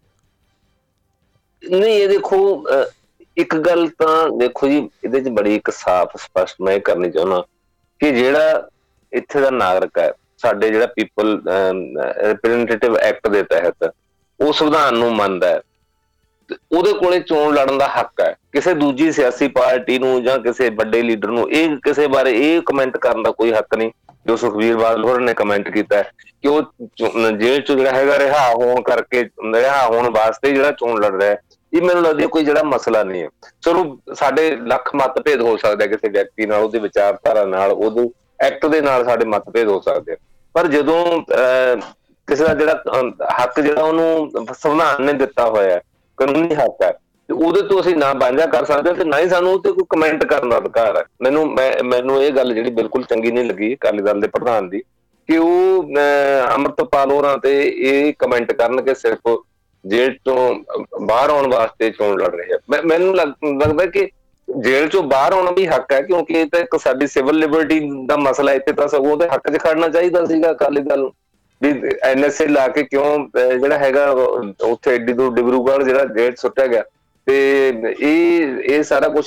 ਨਹੀਂ, ਇਹ ਦੇਖੋ, ਇੱਕ ਗੱਲ ਤਾਂ ਦੇਖੋ ਜੀ, ਇਹਦੇ 'ਚ ਬੜੀ ਇੱਕ ਸਾਫ਼ ਸਪਸ਼ਟ ਮੈਂ ਇਹ ਕਰਨੀ ਚਾਹੁੰਦਾ ਕਿ ਜਿਹੜਾ ਇੱਥੇ ਦਾ ਨਾਗਰਿਕ ਹੈ, ਸਾਡੇ ਜਿਹੜਾ ਪੀਪਲ ਰਿਪਰੈਜ਼ੈਂਟੇਟਿਵ ਐਕਟ ਦੇ ਤਹਿਤ ਉਹ ਸੰਵਿਧਾਨ ਨੂੰ ਮੰਨਦਾ ਹੈ, ਉਹਦੇ ਕੋਲੇ ਚੋਣ ਲੜਨ ਦਾ ਹੱਕ ਹੈ। ਕਿਸੇ ਦੂਜੀ ਸਿਆਸੀ ਪਾਰਟੀ ਨੂੰ ਜਾਂ ਕਿਸੇ ਵੱਡੇ ਲੀਡਰ ਨੂੰ ਇਹ ਕਿਸੇ ਬਾਰੇ ਇਹ ਕਮੈਂਟ ਕਰਨ ਦਾ ਕੋਈ ਹੱਕ ਨਹੀਂ, ਜੋ ਸੁਖਬੀਰ ਬਾਦਲ ਹੋਰਾਂ ਨੇ ਕਮੈਂਟ ਕੀਤਾ ਕਿ ਉਹ ਜੇਲ੍ਹ ਚੋਂ ਜਿਹੜਾ ਹੈਗਾ ਰਿਹਾ ਹੋਣ ਕਰਕੇ, ਰਿਹਾ ਹੋਣ ਵਾਸਤੇ ਜਿਹੜਾ ਚੋਣ ਲੜ ਰਿਹਾ। ਇਹ ਮੈਨੂੰ ਲੱਗਦਾ ਕੋਈ ਜਿਹੜਾ ਮਸਲਾ ਨਹੀਂ ਹੈ। ਚਲੋ ਸਾਡੇ ਲੱਖ ਮਤਭੇਦ ਹੋ ਸਕਦਾ ਕਿਸੇ ਵਿਅਕਤੀ ਨਾਲ, ਉਹਦੀ ਵਿਚਾਰਧਾਰਾ ਨਾਲ, ਉਹਦੇ ਐਕਟ ਦੇ ਨਾਲ ਸਾਡੇ ਮਤਭੇਦ ਹੋ ਸਕਦੇ ਆ, ਪਰ ਜਦੋਂ ਅਹ ਕਿਸੇ ਦਾ ਜਿਹੜਾ ਹੱਕ ਜਿਹੜਾ ਉਹਨੂੰ ਸੰਵਿਧਾਨ ਨੇ ਦਿੱਤਾ ਹੋਇਆ, ਕਾਨੂੰਨੀ ਹੱਕ ਹੈ, ਤੇ ਉਹਦੇ ਤੋਂ ਅਸੀਂ ਨਾ ਵਾਂਝਾ ਕਰ ਸਕਦੇ ਤੇ ਨਾ ਹੀ ਸਾਨੂੰ ਉਹਤੇ ਕੋਈ ਕਮੈਂਟ ਕਰਨ ਦਾ ਅਧਿਕਾਰ ਹੈ। ਮੈਨੂੰ ਮੈਂ ਮੈਨੂੰ ਇਹ ਗੱਲ ਜਿਹੜੀ ਬਿਲਕੁਲ ਚੰਗੀ ਨਹੀਂ ਲੱਗੀ ਅਕਾਲੀ ਦਲ ਦੇ ਪ੍ਰਧਾਨ ਦੀ, ਕਿ ਉਹ ਅੰਮ੍ਰਿਤਪਾਲ ਹੋਰਾਂ ਤੇ ਇਹ ਕਮੈਂਟ ਕਰਨ ਕਿ ਸਿਰਫ ਜੇਲ੍ਹ ਤੋਂ ਬਾਹਰ ਆਉਣ ਵਾਸਤੇ ਚੋਣ ਲੜ ਰਹੇ ਆ। ਮੈਂ ਮੈਨੂੰ ਲੱਗਦਾ ਕਿ ਜੇਲ੍ਹ ਚੋਂ ਬਾਹਰ ਆਉਣਾ ਵੀ ਹੱਕ ਹੈ, ਕਿਉਂਕਿ ਇਹ ਤਾਂ ਇੱਕ ਸਾਡੀ ਸਿਵਲ ਲਿਬਰਟੀ ਦਾ ਮਸਲਾ। ਇੱਥੇ ਤਾਂ ਸਗੋਂ ਉਹਦੇ ਹੱਕ 'ਚ ਖੜਨਾ ਚਾਹੀਦਾ ਸੀਗਾ ਅਕਾਲੀ ਦਲ ਨੂੰ, ਵੀ ਐਨ ਐਸ ਏ ਲਾ ਕੇ ਕਿਉਂ ਜਿਹੜਾ ਹੈਗਾ ਉੱਥੇ ਐਡੀ ਦੂਰ ਡਿਬਰੂਗੜ੍ਹ ਜਿਹੜਾ ਜੇਲ੍ਹ ਸੁੱਟਿਆ ਗਿਆ। ਤੇ ਇਹ ਇਹ ਸਾਰਾ ਕੁਛ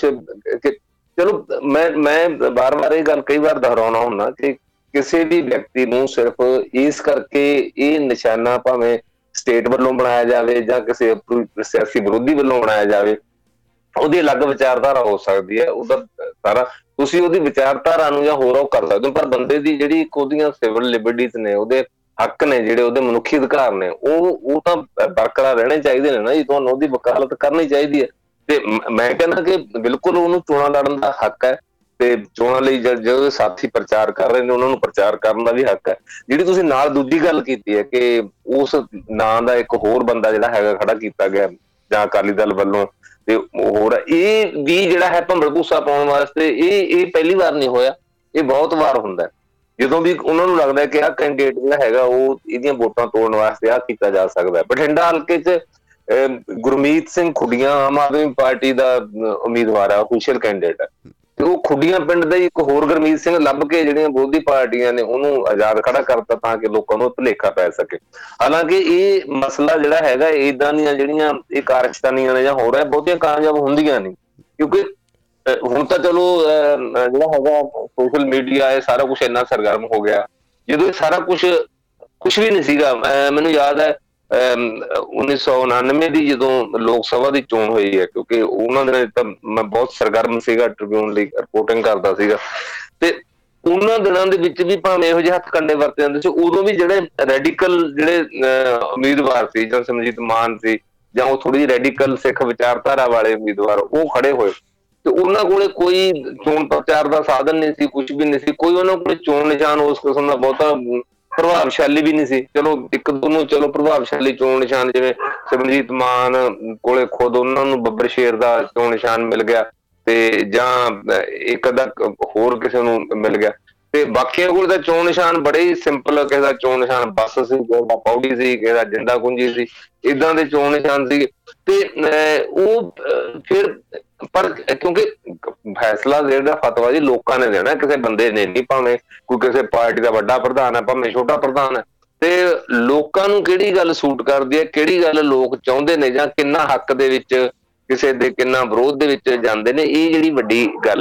ਚਲੋ ਮੈਂ ਮੈਂ ਵਾਰ ਵਾਰ ਇਹ ਗੱਲ ਕਈ ਵਾਰ ਦੁਹਰਾਉਣਾ ਹੁੰਦਾ ਕਿ ਕਿਸੇ ਵੀ ਵਿਅਕਤੀ ਨੂੰ ਸਿਰਫ ਇਸ ਕਰਕੇ ਇਹ ਨਿਸ਼ਾਨਾ ਭਾਵੇਂ ਸਟੇਟ ਵੱਲੋਂ ਬਣਾਇਆ ਜਾਵੇ ਜਾਂ ਕਿਸੇ ਸਿਆਸੀ ਵਿਰੋਧੀ ਵੱਲੋਂ ਬਣਾਇਆ ਜਾਵੇ, ਉਹਦੀ ਅਲੱਗ ਵਿਚਾਰਧਾਰਾ ਹੋ ਸਕਦੀ ਹੈ। ਉਹਦਾ ਸਾਰਾ ਤੁਸੀਂ ਉਹਦੀ ਵਿਚਾਰਧਾਰਾ ਨੂੰ ਜਾਂ ਹੋਰ ਉਹ ਕਰ ਸਕਦੇ ਹੋ, ਪਰ ਬੰਦੇ ਦੀ ਜਿਹੜੀ ਇੱਕ ਉਹਦੀਆਂ ਸਿਵਲ ਲਿਬਰਟੀਜ਼ ਨੇ, ਉਹਦੇ ਹੱਕ ਨੇ, ਜਿਹੜੇ ਉਹਦੇ ਮਨੁੱਖੀ ਅਧਿਕਾਰ ਨੇ, ਉਹ ਉਹ ਤਾਂ ਬਰਕਰਾਰ ਰਹਿਣੇ ਚਾਹੀਦੇ ਨੇ ਨਾ ਜੀ। ਤੁਹਾਨੂੰ ਉਹਦੀ ਵਕਾਲਤ ਕਰਨੀ ਚਾਹੀਦੀ ਹੈ। ਤੇ ਮੈਂ ਕਹਿੰਦਾ ਕਿ ਬਿਲਕੁਲ ਉਹਨੂੰ ਚੋਣਾਂ ਲੜਨ ਦਾ ਹੱਕ ਹੈ, ਤੇ ਚੋਣਾਂ ਲਈ ਜਦੋਂ ਸਾਥੀ ਪ੍ਰਚਾਰ ਕਰ ਰਹੇ ਨੇ ਉਹਨਾਂ ਨੂੰ ਪ੍ਰਚਾਰ ਕਰਨ ਦਾ ਵੀ ਹੱਕ ਹੈ। ਜਿਹੜੀ ਤੁਸੀਂ ਨਾਲ ਦੂਜੀ ਗੱਲ ਕੀਤੀ ਹੈ ਕਿ ਉਸ ਨਾਂ ਦਾ ਇੱਕ ਹੋਰ ਬੰਦਾ ਜਿਹੜਾ ਹੈਗਾ ਖੜਾ ਕੀਤਾ ਗਿਆ ਜਾਂ ਅਕਾਲੀ ਦਲ ਵੱਲੋਂ, ਤੇ ਹੋਰ ਇਹ ਵੀ ਜਿਹੜਾ ਹੈ ਭੰਬਲ ਭੂਸਾ ਪਾਉਣ ਵਾਸਤੇ, ਇਹ ਇਹ ਪਹਿਲੀ ਵਾਰ ਨਹੀਂ ਹੋਇਆ, ਇਹ ਬਹੁਤ ਵਾਰ ਹੁੰਦਾ। ਜਦੋਂ ਵੀ ਉਹਨਾਂ ਨੂੰ ਲੱਗਦਾ ਕਿ ਆਹ ਕੈਂਡੀਡੇਟ ਜਿਹੜਾ ਹੈਗਾ ਉਹ ਇਹਦੀਆਂ ਵੋਟਾਂ ਤੋੜਨ ਵਾਸਤੇ ਆਹ ਕੀਤਾ ਜਾ ਸਕਦਾ। ਬਠਿੰਡਾ ਹਲਕੇ 'ਚ ਗੁਰਮੀਤ ਸਿੰਘ ਖੁੱਡੀਆਂ ਆਮ ਆਦਮੀ ਪਾਰਟੀ ਦਾ ਉਮੀਦਵਾਰ ਹੈ, ਅਫੀਸ਼ੀਅਲ ਕੈਂਡੀਡੇਟ ਹੈ, ਤੇ ਉਹ ਖੁੱਡੀਆਂ ਪਿੰਡ ਦਾ ਇੱਕ ਹੋਰ ਗੁਰਮੀਤ ਸਿੰਘ ਲੱਭ ਕੇ ਜਿਹੜੀਆਂ ਵਿਰੋਧੀ ਪਾਰਟੀਆਂ ਨੇ ਉਹਨੂੰ ਆਜ਼ਾਦ ਖੜਾ ਕਰਤਾ ਤਾਂ ਕਿ ਲੋਕਾਂ ਨੂੰ ਭੁਲੇਖਾ ਪੈ ਸਕੇ। ਹਾਲਾਂਕਿ ਇਹ ਮਸਲਾ ਜਿਹੜਾ ਹੈਗਾ, ਏਦਾਂ ਦੀਆਂ ਜਿਹੜੀਆਂ ਇਹ ਕਾਰਜਤਾਨੀਆਂ ਨੇ ਜਾਂ ਹੋਰ ਹੈ, ਬਹੁਤੀਆਂ ਕਾਮਯਾਬ ਹੁੰਦੀਆਂ ਨਹੀਂ, ਕਿਉਂਕਿ ਹੁਣ ਤਾਂ ਚਲੋ ਜਿਹੜਾ ਹੈਗਾ ਸੋਸ਼ਲ ਮੀਡੀਆ ਇਹ ਸਾਰਾ ਕੁਛ ਇੰਨਾ ਸਰਗਰਮ ਹੋ ਗਿਆ। ਜਦੋਂ ਇਹ ਸਾਰਾ ਕੁਛ ਕੁਛ ਵੀ ਨਹੀਂ ਸੀਗਾ, ਮੈਨੂੰ ਯਾਦ ਹੈ ਉੱਨੀ ਸੌ ਉਨਾਨਵੇਂ ਦੀ ਜਦੋਂ ਲੋਕ ਸਭਾ ਦੀ ਚੋਣ ਹੋਈ ਹੈ, ਕਿਉਂਕਿ ਉਹਨਾਂ ਦੇ ਤਾਂ ਮੈਂ ਬਹੁਤ ਸਰਗਰਮ ਸੀਗਾ, ਟ੍ਰਿਬਿਊਨ ਲਈ ਰਿਪੋਰਟਿੰਗ ਕਰਦਾ ਸੀਗਾ, ਤੇ ਉਹਨਾਂ ਦਿਨਾਂ ਦੇ ਵਿੱਚ ਵੀ ਭਾਵੇਂ ਇਹੋ ਜਿਹੇ ਹੱਥ ਕੰਡੇ ਵਰਤੇ ਜਾਂਦੇ ਸੀ, ਉਦੋਂ ਵੀ ਜਿਹੜੇ ਰੈਡੀਕਲ ਜਿਹੜੇ ਉਮੀਦਵਾਰ ਸੀ, ਜਾਂ ਸਿਮਰਜੀਤ ਮਾਨ ਸੀ, ਜਾਂ ਉਹ ਥੋੜੀ ਜਿਹੀ ਰੈਡੀਕਲ ਸਿੱਖ ਵਿਚਾਰਧਾਰਾ ਵਾਲੇ ਉਮੀਦਵਾਰ ਉਹ ਖੜੇ ਹੋਏ, ਤੇ ਉਹਨਾਂ ਕੋਲੇ ਕੋਈ ਚੋਣ ਪ੍ਰਚਾਰ ਦਾ ਸਾਧਨ ਨਹੀਂ ਸੀ, ਕੁਛ ਵੀ ਨਹੀਂ ਸੀ, ਕੋਈ ਉਹਨਾਂ ਕੋਲੇ ਚੋਣ ਨਿਸ਼ਾਨ ਉਸ ਕਿਸਮ ਦਾ ਬਹੁਤਾ ਪ੍ਰਭਾਵਸ਼ਾਲੀ ਵੀ ਨਹੀਂ ਸੀ। ਚਲੋ ਇੱਕ ਦੋ ਨੂੰ ਚਲੋ ਪ੍ਰਭਾਵਸ਼ਾਲੀ ਚੋਣ ਨਿਸ਼ਾਨ, ਜਿਵੇਂ ਸਿਮਰਜੀਤ ਮਾਨ ਕੋਲੇ ਖੁਦ ਉਹਨਾਂ ਨੂੰ ਬੱਬਰ ਸ਼ੇਰ ਦਾ ਚੋਣ ਨਿਸ਼ਾਨ ਮਿਲ ਗਿਆ, ਤੇ ਜਾਂ ਇੱਕ ਅੱਧਾ ਹੋਰ ਕਿਸੇ ਨੂੰ ਮਿਲ ਗਿਆ, ਤੇ ਬਾਕੀਆਂ ਕੋਲ ਤਾਂ ਚੋਣ ਨਿਸ਼ਾਨ ਬੜੇ ਹੀ ਸਿੰਪਲ, ਕਿਸੇ ਦਾ ਚੋਣ ਨਿਸ਼ਾਨ ਬੱਸ ਸੀ, ਕਿਸੇ ਦਾ ਪੌੜੀ ਸੀ, ਕਿਸੇ ਦਾ ਜਿੰਦਾ ਕੁੰਜੀ ਸੀ, ਏਦਾਂ ਦੇ ਚੋਣ ਨਿਸ਼ਾਨ ਸੀ। ਤੇ ਉਹ ਫਿਰ ਪਰ ਕਿਉਂਕਿ ਫੈਸਲਾ ਜਿਹੜਾ ਫਤਵਾ ਜੀ ਲੋਕਾਂ ਨੇ ਦੇਣਾ, ਕਿਸੇ ਬੰਦੇ ਨੇ ਨਹੀਂ, ਭਾਵੇਂ ਕੋਈ ਕਿਸੇ ਪਾਰਟੀ ਦਾ ਵੱਡਾ ਪ੍ਰਧਾਨ ਹੈ, ਭਾਵੇਂ ਛੋਟਾ ਪ੍ਰਧਾਨ ਹੈ, ਤੇ ਲੋਕਾਂ ਨੂੰ ਕਿਹੜੀ ਗੱਲ ਸੂਟ ਕਰਦੀ ਹੈ, ਕਿਹੜੀ ਗੱਲ ਲੋਕ ਚਾਹੁੰਦੇ ਨੇ, ਜਾਂ ਕਿੰਨਾ ਹੱਕ ਦੇ ਵਿੱਚ ਕਿਸੇ ਦੇ ਕਿੰਨਾ ਵਿਰੋਧ ਦੇ ਵਿੱਚ ਜਾਂਦੇ ਨੇ, ਇਹ ਜਿਹੜੀ ਵੱਡੀ ਗੱਲ ਹੈ।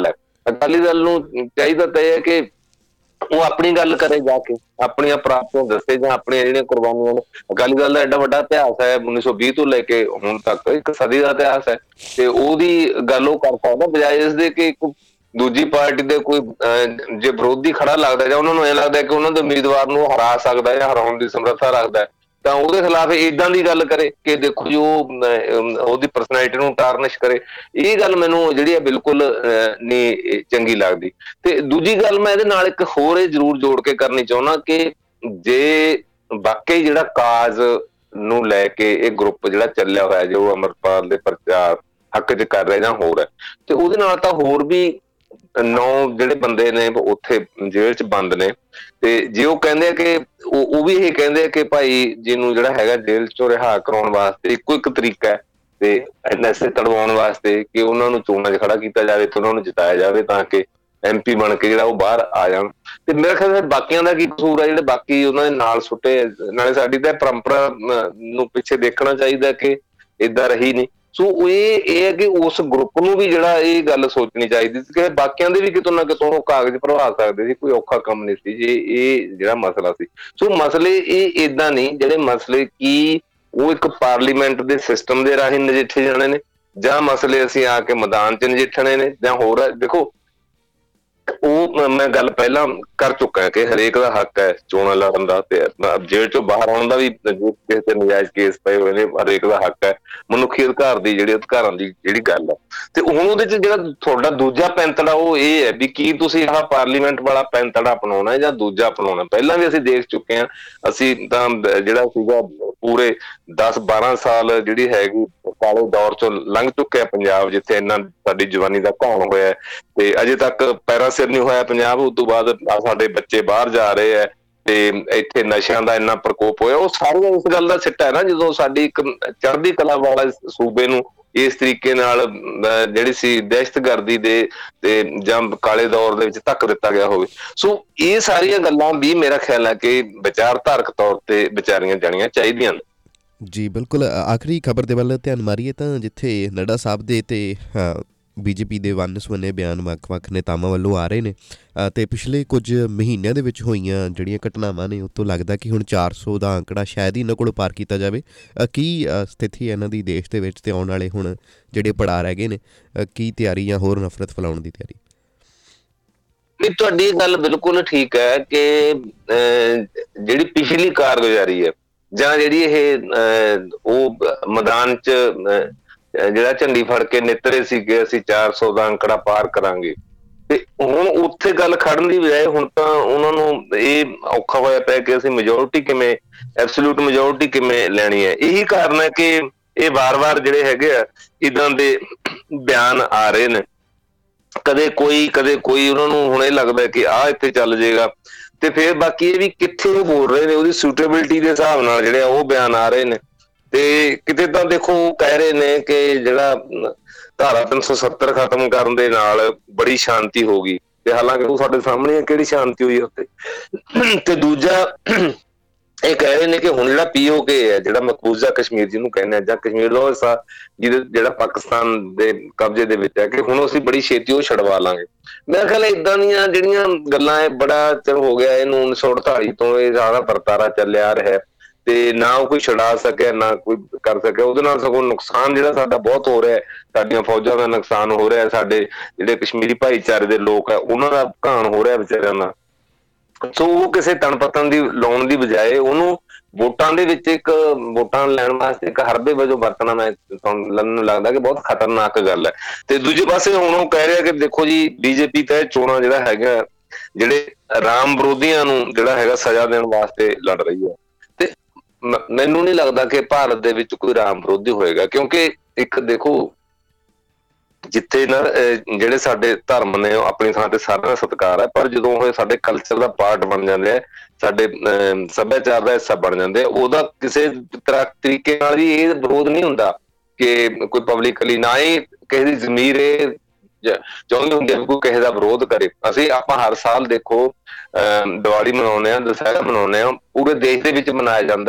ਅਕਾਲੀ ਦਲ ਨੂੰ ਚਾਹੀਦਾ ਤਾਂ ਇਹ ਹੈ ਕਿ ਉਹ ਆਪਣੀ ਗੱਲ ਕਰੇ, ਜਾ ਕੇ ਆਪਣੀਆਂ ਪ੍ਰਾਪਤੀਆਂ ਦੱਸੇ ਜਾਂ ਆਪਣੀਆਂ ਜਿਹੜੀਆਂ ਕੁਰਬਾਨੀਆਂ ਨੇ। ਅਕਾਲੀ ਦਲ ਦਾ ਐਡਾ ਵੱਡਾ ਇਤਿਹਾਸ ਹੈ, ਉੱਨੀ ਸੌ ਵੀਹ ਤੋਂ ਲੈ ਕੇ ਹੁਣ ਤੱਕ ਇੱਕ ਸਦੀ ਦਾ ਇਤਿਹਾਸ ਹੈ, ਤੇ ਉਹਦੀ ਗੱਲ ਉਹ ਕਰ ਸਕਦਾ, ਬਜਾਏ ਇਸਦੇ ਕਿ ਇੱਕ ਦੂਜੀ ਪਾਰਟੀ ਦੇ ਕੋਈ ਜੇ ਵਿਰੋਧੀ ਖੜਾ ਲੱਗਦਾ ਜਾਂ ਉਹਨਾਂ ਨੂੰ ਇਹ ਲੱਗਦਾ ਕਿ ਉਹਨਾਂ ਦੇ ਉਮੀਦਵਾਰ ਨੂੰ ਹਰਾ ਸਕਦਾ ਜਾਂ ਹਰਾਉਣ ਦੀ ਸਮਰੱਥਾ ਰੱਖਦਾ, ਤਾਂ ਉਹਦੇ ਖਿਲਾਫ ਏਦਾਂ ਦੀ ਗੱਲ ਕਰੇ ਕਿ ਦੇਖੋ ਜੀ ਉਹ ਉਹਦੀ ਪਰਸਨੈਲਿਟੀ ਨੂੰ ਟਾਰਨਿਸ਼ ਕਰੇ। ਇਹ ਗੱਲ ਮੈਨੂੰ ਜਿਹੜੀ ਹੈ ਬਿਲਕੁਲ ਨਹੀਂ ਚੰਗੀ ਲੱਗਦੀ। ਤੇ ਦੂਜੀ ਗੱਲ ਮੈਂ ਇਹਦੇ ਨਾਲ ਇੱਕ ਹੋਰ ਇਹ ਜ਼ਰੂਰ ਜੋੜ ਕੇ ਕਰਨੀ ਚਾਹੁੰਦਾ ਕਿ ਜੇ ਵਾਕਈ ਜਿਹੜਾ ਕਾਜ਼ ਨੂੰ ਲੈ ਕੇ ਇਹ ਗਰੁੱਪ ਜਿਹੜਾ ਚੱਲਿਆ ਹੋਇਆ ਜੋ ਅਮਰਪਾਲ ਦੇ ਪ੍ਰਚਾਰ ਹੱਕ ਚ ਕਰ ਰਿਹਾ ਜਾਂ ਹੋਰ ਹੈ, ਤੇ ਉਹਦੇ ਨਾਲ ਤਾਂ ਹੋਰ ਵੀ ਨੌ ਜਿਹੜੇ ਬੰਦੇ ਨੇ ਉੱਥੇ ਜੇਲ੍ਹ ਚ ਬੰਦ ਨੇ, ਤੇ ਜੇ ਉਹ ਕਹਿੰਦੇ ਆ ਕਿ ਉਹ ਵੀ ਇਹ ਕਹਿੰਦੇ ਆ ਕਿ ਭਾਈ ਜਿਹਨੂੰ ਜਿਹੜਾ ਹੈਗਾ ਜੇਲ੍ਹ ਚੋਂ ਰਿਹਾ ਕਰਾਉਣ ਵਾਸਤੇ ਇੱਕੋ ਇੱਕ ਤਰੀਕਾ ਹੈ, ਤੇ ਐਨ ਐਸ ਏ ਤੜਵਾਉਣ ਵਾਸਤੇ ਕਿ ਉਹਨਾਂ ਨੂੰ ਚੋਣਾਂ 'ਚ ਖੜਾ ਕੀਤਾ ਜਾਵੇ ਤੇ ਉਹਨਾਂ ਨੂੰ ਜਿਤਾਇਆ ਜਾਵੇ ਤਾਂ ਕਿ ਐਮ ਪੀ ਬਣ ਕੇ ਜਿਹੜਾ ਉਹ ਬਾਹਰ ਆ ਜਾਣ। ਤੇ ਮੇਰੇ ਖਿਆਲ ਬਾਕੀਆਂ ਦਾ ਕੀ ਕਸੂਰ ਹੈ ਜਿਹੜੇ ਬਾਕੀ ਉਹਨਾਂ ਦੇ ਨਾਲ ਸੁੱਟੇ। ਨਾਲੇ ਸਾਡੀ ਤਾਂ ਪਰੰਪਰਾ ਨੂੰ ਪਿੱਛੇ ਦੇਖਣਾ ਚਾਹੀਦਾ ਕਿ ਏਦਾਂ ਰਹੀ ਨਹੀਂ। ਸੋ ਇਹ ਇਹ ਹੈ ਕਿ ਉਸ ਗਰੁੱਪ ਨੂੰ ਵੀ ਜਿਹੜਾ ਇਹ ਗੱਲ ਸੋਚਣੀ ਚਾਹੀਦੀ ਸੀ ਕਿ ਬਾਕੀਆਂ ਦੇ ਵੀ ਕਿਤੋਂ ਨਾ ਕਿਤੋਂ ਉਹ ਕਾਗਜ਼ ਭਰਵਾ ਸਕਦੇ ਸੀ, ਕੋਈ ਔਖਾ ਕੰਮ ਨਹੀਂ ਸੀ ਜੇ ਇਹ ਜਿਹੜਾ ਮਸਲਾ ਸੀ। ਸੋ ਮਸਲੇ ਇਹ ਏਦਾਂ ਨਹੀਂ, ਜਿਹੜੇ ਮਸਲੇ ਕੀ ਉਹ ਇੱਕ ਪਾਰਲੀਮੈਂਟ ਦੇ ਸਿਸਟਮ ਦੇ ਰਾਹੀਂ ਨਜਿੱਠੇ ਜਾਣੇ ਨੇ ਜਾਂ ਮਸਲੇ ਅਸੀਂ ਆ ਕੇ ਮੈਦਾਨ 'ਚ ਨਜਿੱਠਣੇ ਨੇ ਜਾਂ ਹੋਰ ਹੈ। ਦੇਖੋ ਉਹ ਮੈਂ ਗੱਲ ਪਹਿਲਾਂ ਕਰ ਚੁੱਕਾ ਕਿ ਹਰੇਕ ਦਾ ਹੱਕ ਹੈ ਚੋਣਾਂ ਲੜਨ ਦਾ, ਤੇ ਜੇਲ੍ਹ ਚੋਂ ਬਾਹਰ ਆਉਣ ਦਾ ਵੀ ਕਿਸੇ ਤੇ ਨਜਾਇਜ਼ ਕੇਸ ਪਏ ਹੋਏ ਨੇ, ਹਰੇਕ ਦਾ ਹੱਕ ਹੈ। ਮਨੁੱਖੀ ਅਧਿਕਾਰ ਦੀ ਜਿਹੜੀ ਅਧਿਕਾਰਾਂ ਦੀ ਜਿਹੜੀ ਗੱਲ ਹੈ, ਤੇ ਹੁਣ ਉਹਦੇ 'ਚ ਜਿਹੜਾ ਤੁਹਾਡਾ ਦੂਜਾ ਪੈਂਤੜਾ ਉਹ ਇਹ ਹੈ ਵੀ ਕੀ ਤੁਸੀਂ ਆਹ ਪਾਰਲੀਮੈਂਟ ਵਾਲਾ ਪੈਂਤੜਾ ਅਪਣਾਉਣਾ ਜਾਂ ਦੂਜਾ ਅਪਣਾਉਣਾ। ਪਹਿਲਾਂ ਵੀ ਅਸੀਂ ਦੇਖ ਚੁੱਕੇ ਹਾਂ, ਅਸੀਂ ਤਾਂ ਜਿਹੜਾ ਸੀਗਾ ਪੂਰੇ ਦਸ ਬਾਰਾਂ ਸਾਲ ਜਿਹੜੀ ਹੈਗੀ ਕਾਲੇ ਦੌਰ ਚੋਂ ਲੰਘ ਚੁੱਕਿਆ ਪੰਜਾਬ, ਜਿੱਥੇ ਇੰਨਾ ਸਾਡੀ ਜਵਾਨੀ ਦਾ ਘਾਣ ਹੋਇਆ ਤੇ ਅਜੇ ਤੱਕ ਪੈਰਾਂ ਸਿਰ ਨਹੀਂ ਹੋਇਆ ਪੰਜਾਬ। ਉਸ ਤੋਂ ਬਾਅਦ ਸਾਡੇ ਬੱਚੇ ਬਾਹਰ ਜਾ ਰਹੇ ਹੈ ਤੇ ਇੱਥੇ ਨਸ਼ਿਆਂ ਦਾ ਇੰਨਾ ਪ੍ਰਕੋਪ ਹੋਇਆ। ਉਹ ਸਾਰੀਆਂ ਇਸ ਗੱਲ ਦਾ ਸਿੱਟਾ ਹੈ ਨਾ, ਜਦੋਂ ਸਾਡੀ ਇੱਕ ਚੜ੍ਹਦੀ ਕਲਾ ਵਾਲਾ ਸੂਬੇ ਨੂੰ ਇਸ ਤਰੀਕੇ ਨਾਲ ਜਿਹੜੀ ਸੀ ਦਹਿਸ਼ਤਗਰਦੀ ਦੇ ਤੇ ਜਾਂ ਕਾਲੇ ਦੌਰ ਦੇ ਵਿੱਚ ਧੱਕ ਦਿੱਤਾ ਗਿਆ ਹੋਵੇ। ਸੋ ਇਹ ਸਾਰੀਆਂ ਗੱਲਾਂ ਵੀ ਮੇਰਾ ਖਿਆਲ ਹੈ ਕਿ ਵਿਚਾਰਧਾਰਕ ਤੌਰ ਤੇ ਵਿਚਾਰੀਆਂ ਜਾਣੀਆਂ ਚਾਹੀਦੀਆਂ ਨੇ। ਜੀ ਬਿਲਕੁਲ। ਆਖਰੀ ਖਬਰ ਦੇ ਵੱਲ ਧਿਆਨ ਮਾਰੀਏ ਤਾਂ ਜਿੱਥੇ ਨੱਡਾ ਸਾਹਿਬ ਦੇ ਤੇ ਬੀਜੇਪੀ ਦੇ ਵੰਨ ਸੁਵੰਨੇ ਬਿਆਨ ਵੱਖ-ਵੱਖ ਨੇਤਾਵਾਂ ਵੱਲੋਂ ਆ ਰਹੇ ਨੇ ਅਤੇ ਪਿਛਲੇ ਕੁਝ ਮਹੀਨਿਆਂ ਦੇ ਵਿੱਚ ਹੋਈਆਂ ਜਿਹੜੀਆਂ ਘਟਨਾਵਾਂ ਨੇ ਉਹ ਤੋਂ ਲੱਗਦਾ ਕਿ ਹੁਣ ਚਾਰ ਸੌ ਦਾ ਅੰਕੜਾ ਸ਼ਾਇਦ ਹੀ ਇਹਨਾਂ ਕੋਲ ਪਾਰ ਕੀਤਾ ਜਾਵੇ। ਕੀ ਸਥਿਤੀ ਹੈ ਇਹਨਾਂ ਦੀ ਦੇਸ਼ ਦੇ ਵਿੱਚ, ਤੇ ਆਉਣ ਵਾਲੇ ਹੁਣ ਜਿਹੜੇ ਪੜਾਅ ਰਹਿ ਗਏ ਨੇ, ਕੀ ਤਿਆਰੀ ਜਾਂ ਹੋਰ ਨਫ਼ਰਤ ਫੈਲਾਉਣ ਦੀ ਤਿਆਰੀ? ਨਹੀਂ, ਤੁਹਾਡੀ ਗੱਲ ਬਿਲਕੁਲ ਠੀਕ ਹੈ ਕਿ ਜਿਹੜੀ ਪਿਛਲੀ ਕਾਰਗੁਜ਼ਾਰੀ ਹੈ ਜਾਂ ਜਿਹੜੀ ਇਹ ਉਹ ਮੈਦਾਨ 'ਚ ਜਿਹੜਾ ਝੰਡੀ ਫੜ ਕੇ ਨਿੱਤਰੇ ਸੀਗੇ ਅਸੀਂ ਚਾਰ ਸੌ ਦਾ ਅੰਕੜਾ ਪਾਰ ਕਰਾਂਗੇ, ਤੇ ਹੁਣ ਉੱਥੇ ਗੱਲ ਖੜਨ ਦੀ ਬਜਾਏ ਹੁਣ ਤਾਂ ਉਹਨਾਂ ਨੂੰ ਇਹ ਔਖਾ ਹੋਇਆ ਪਿਆ ਕਿ ਅਸੀਂ ਮੈਜੋਰਿਟੀ ਕਿਵੇਂ, ਐਬਸੋਲੂਟ ਮੈਜੋਰਿਟੀ ਕਿਵੇਂ ਲੈਣੀ ਹੈ। ਇਹੀ ਕਾਰਨ ਹੈ ਕਿ ਇਹ ਵਾਰ-ਵਾਰ ਜਿਹੜੇ ਹੈਗੇ ਆ ਇੱਦਾਂ ਦੇ ਬਿਆਨ ਆ ਰਹੇ ਨੇ, ਕਦੇ ਕੋਈ ਕਦੇ ਕੋਈ। ਉਹਨਾਂ ਨੂੰ ਹੁਣ ਇਹ ਲੱਗਦਾ ਕਿ ਆਹ ਇੱਥੇ ਚੱਲ ਜਾਏਗਾ, ਤੇ ਫਿਰ ਬਾਕੀ ਇਹ ਵੀ ਕਿੱਥੇ ਉਹ ਬੋਲ ਰਹੇ ਨੇ ਉਹਦੀ ਸੂਟੇਬਿਲਿਟੀ ਦੇ ਹਿਸਾਬ ਨਾਲ ਜਿਹੜੇ ਆ ਉਹ ਬਿਆਨ ਆ ਰਹੇ ਨੇ। ਤੇ ਕਿਤੇ ਤਾਂ ਦੇਖੋ ਕਹਿ ਰਹੇ ਨੇ ਕਿ ਜਿਹੜਾ ਧਾਰਾ ਤਿੰਨ ਸੌ ਸੱਤਰ ਖਤਮ ਕਰਨ ਦੇ ਨਾਲ ਬੜੀ ਸ਼ਾਂਤੀ ਹੋ ਗਈ, ਤੇ ਹਾਲਾਂਕਿ ਉਹ ਸਾਡੇ ਸਾਹਮਣੇ ਕਿਹੜੀ ਸ਼ਾਂਤੀ ਹੋਈ ਉੱਥੇ। ਤੇ ਦੂਜਾ ਇਹ ਕਹਿ ਰਹੇ ਨੇ ਕਿ ਹੁਣ ਜਿਹੜਾ ਪੀ ਓ ਕੇ ਹੈ, ਜਿਹੜਾ ਮਕਬੂਜ਼ਾ ਕਸ਼ਮੀਰ ਜਿਹਨੂੰ ਕਹਿੰਦੇ ਆ ਜਾਂ ਕਸ਼ਮੀਰ ਦਾ ਹਿੱਸਾ ਜਿਹਦੇ ਜਿਹੜਾ ਪਾਕਿਸਤਾਨ ਦੇ ਕਬਜ਼ੇ ਦੇ ਵਿੱਚ ਹੈ, ਕਿ ਹੁਣ ਅਸੀਂ ਬੜੀ ਛੇਤੀ ਉਹ ਛਡਵਾ ਲਾਂਗੇ। ਮੇਰਾ ਖਿਆਲ ਏਦਾਂ ਦੀਆਂ ਜਿਹੜੀਆਂ ਗੱਲਾਂ ਹੈ, ਬੜਾ ਚਿਰ ਹੋ ਗਿਆ ਇਹਨੂੰ ਉੱਨੀ ਸੌ ਅੜਤਾਲੀ ਤੋਂ ਇਹ ਸਾਰਾ ਵਰਤਾਰਾ ਚੱਲਿਆ ਰਿਹਾ, ਤੇ ਨਾ ਉਹ ਕੋਈ ਛਡਾ ਸਕਿਆ ਨਾ ਕੋਈ ਕਰ ਸਕਿਆ। ਉਹਦੇ ਨਾਲ ਸਗੋਂ ਨੁਕਸਾਨ ਜਿਹੜਾ ਸਾਡਾ ਬਹੁਤ ਹੋ ਰਿਹਾ, ਸਾਡੀਆਂ ਫੌਜਾਂ ਦਾ ਨੁਕਸਾਨ ਹੋ ਰਿਹਾ, ਸਾਡੇ ਜਿਹੜੇ ਕਸ਼ਮੀਰੀ ਭਾਈਚਾਰੇ ਦੇ ਲੋਕ ਆ ਉਹਨਾਂ ਦਾ ਘਾਣ ਹੋ ਰਿਹਾ ਵਿਚਾਰਿਆਂ ਦਾ। ਸੋ ਉਹ ਕਿਸੇ ਤਣ ਪਤਨ ਦੀ ਲਾਉਣ ਦੀ ਬਜਾਏ ਉਹਨੂੰ ਵੋਟਾਂ ਦੇ ਵਿੱਚ ਇੱਕ ਵੋਟਾਂ ਲੈਣ ਵਾਸਤੇ ਇੱਕ ਹਰਬੇ ਵਜੋਂ ਵਰਤਣਾ ਮੈਨੂੰ ਲੱਗਦਾ ਕਿ ਬਹੁਤ ਖਤਰਨਾਕ ਗੱਲ ਹੈ। ਤੇ ਦੂਜੇ ਪਾਸੇ ਹੁਣ ਉਹ ਕਹਿ ਰਿਹਾ ਕਿ ਦੇਖੋ ਜੀ ਬੀਜੇਪੀ ਤਾਂ ਚੋਣਾਂ ਜਿਹੜਾ ਹੈਗਾ ਜਿਹੜੇ ਰਾਮ ਵਿਰੋਧੀਆਂ ਨੂੰ ਜਿਹੜਾ ਹੈਗਾ ਸਜ਼ਾ ਦੇਣ ਵਾਸਤੇ ਲੜ ਰਹੀ ਹੈ। ਤੇ ਮੈਨੂੰ ਨਹੀਂ ਲੱਗਦਾ ਕਿ ਭਾਰਤ ਦੇ ਵਿੱਚ ਕੋਈ ਰਾਮ ਵਿਰੋਧੀ ਹੋਏਗਾ, ਕਿਉਂਕਿ ਇੱਕ ਦੇਖੋ ਜਿੱਥੇ ਨਾ ਜਿਹੜੇ ਸਾਡੇ ਧਰਮ ਨੇ ਉਹ ਆਪਣੀ ਥਾਂ ਤੇ ਸਾਰਿਆਂ ਦਾ ਸਤਿਕਾਰ ਹੈ, ਪਰ ਜਦੋਂ ਉਹ ਸਾਡੇ ਕਲਚਰ ਦਾ ਪਾਰਟ ਬਣ ਜਾਂਦੇ ਆ, ਸਾਡੇ ਸੱਭਿਆਚਾਰ ਦਾ ਹਿੱਸਾ ਬਣ ਜਾਂਦੇ ਆ, ਉਹਦਾ ਕਿਸੇ ਤਰ੍ਹਾਂ ਤਰੀਕੇ ਨਾਲ ਵੀ ਇਹ ਵਿਰੋਧ ਨਹੀਂ ਹੁੰਦਾ ਕਿ ਕੋਈ ਪਬਲਿਕਲੀ, ਨਾ ਹੀ ਕਿਸੇ ਦੀ ਜ਼ਮੀਰ ਇਹ ਚਾਹੁੰਦੀ ਹੁੰਦੀ ਹੈ ਕੋਈ ਕਿਸੇ ਦਾ ਵਿਰੋਧ ਕਰੇ। ਅਸੀਂ ਆਪਾਂ ਹਰ ਸਾਲ ਦੇਖੋ ਅਹ ਦੀਵਾਲੀ ਮਨਾਉਂਦੇ ਹਾਂ, ਦੁਸਹਿਰਾ ਮਨਾਉਂਦੇ ਹਾਂ, ਪੂਰੇ ਦੇਸ਼ ਦੇ ਵਿੱਚ ਮਨਾਇਆ ਜਾਂਦਾ ਹੈ,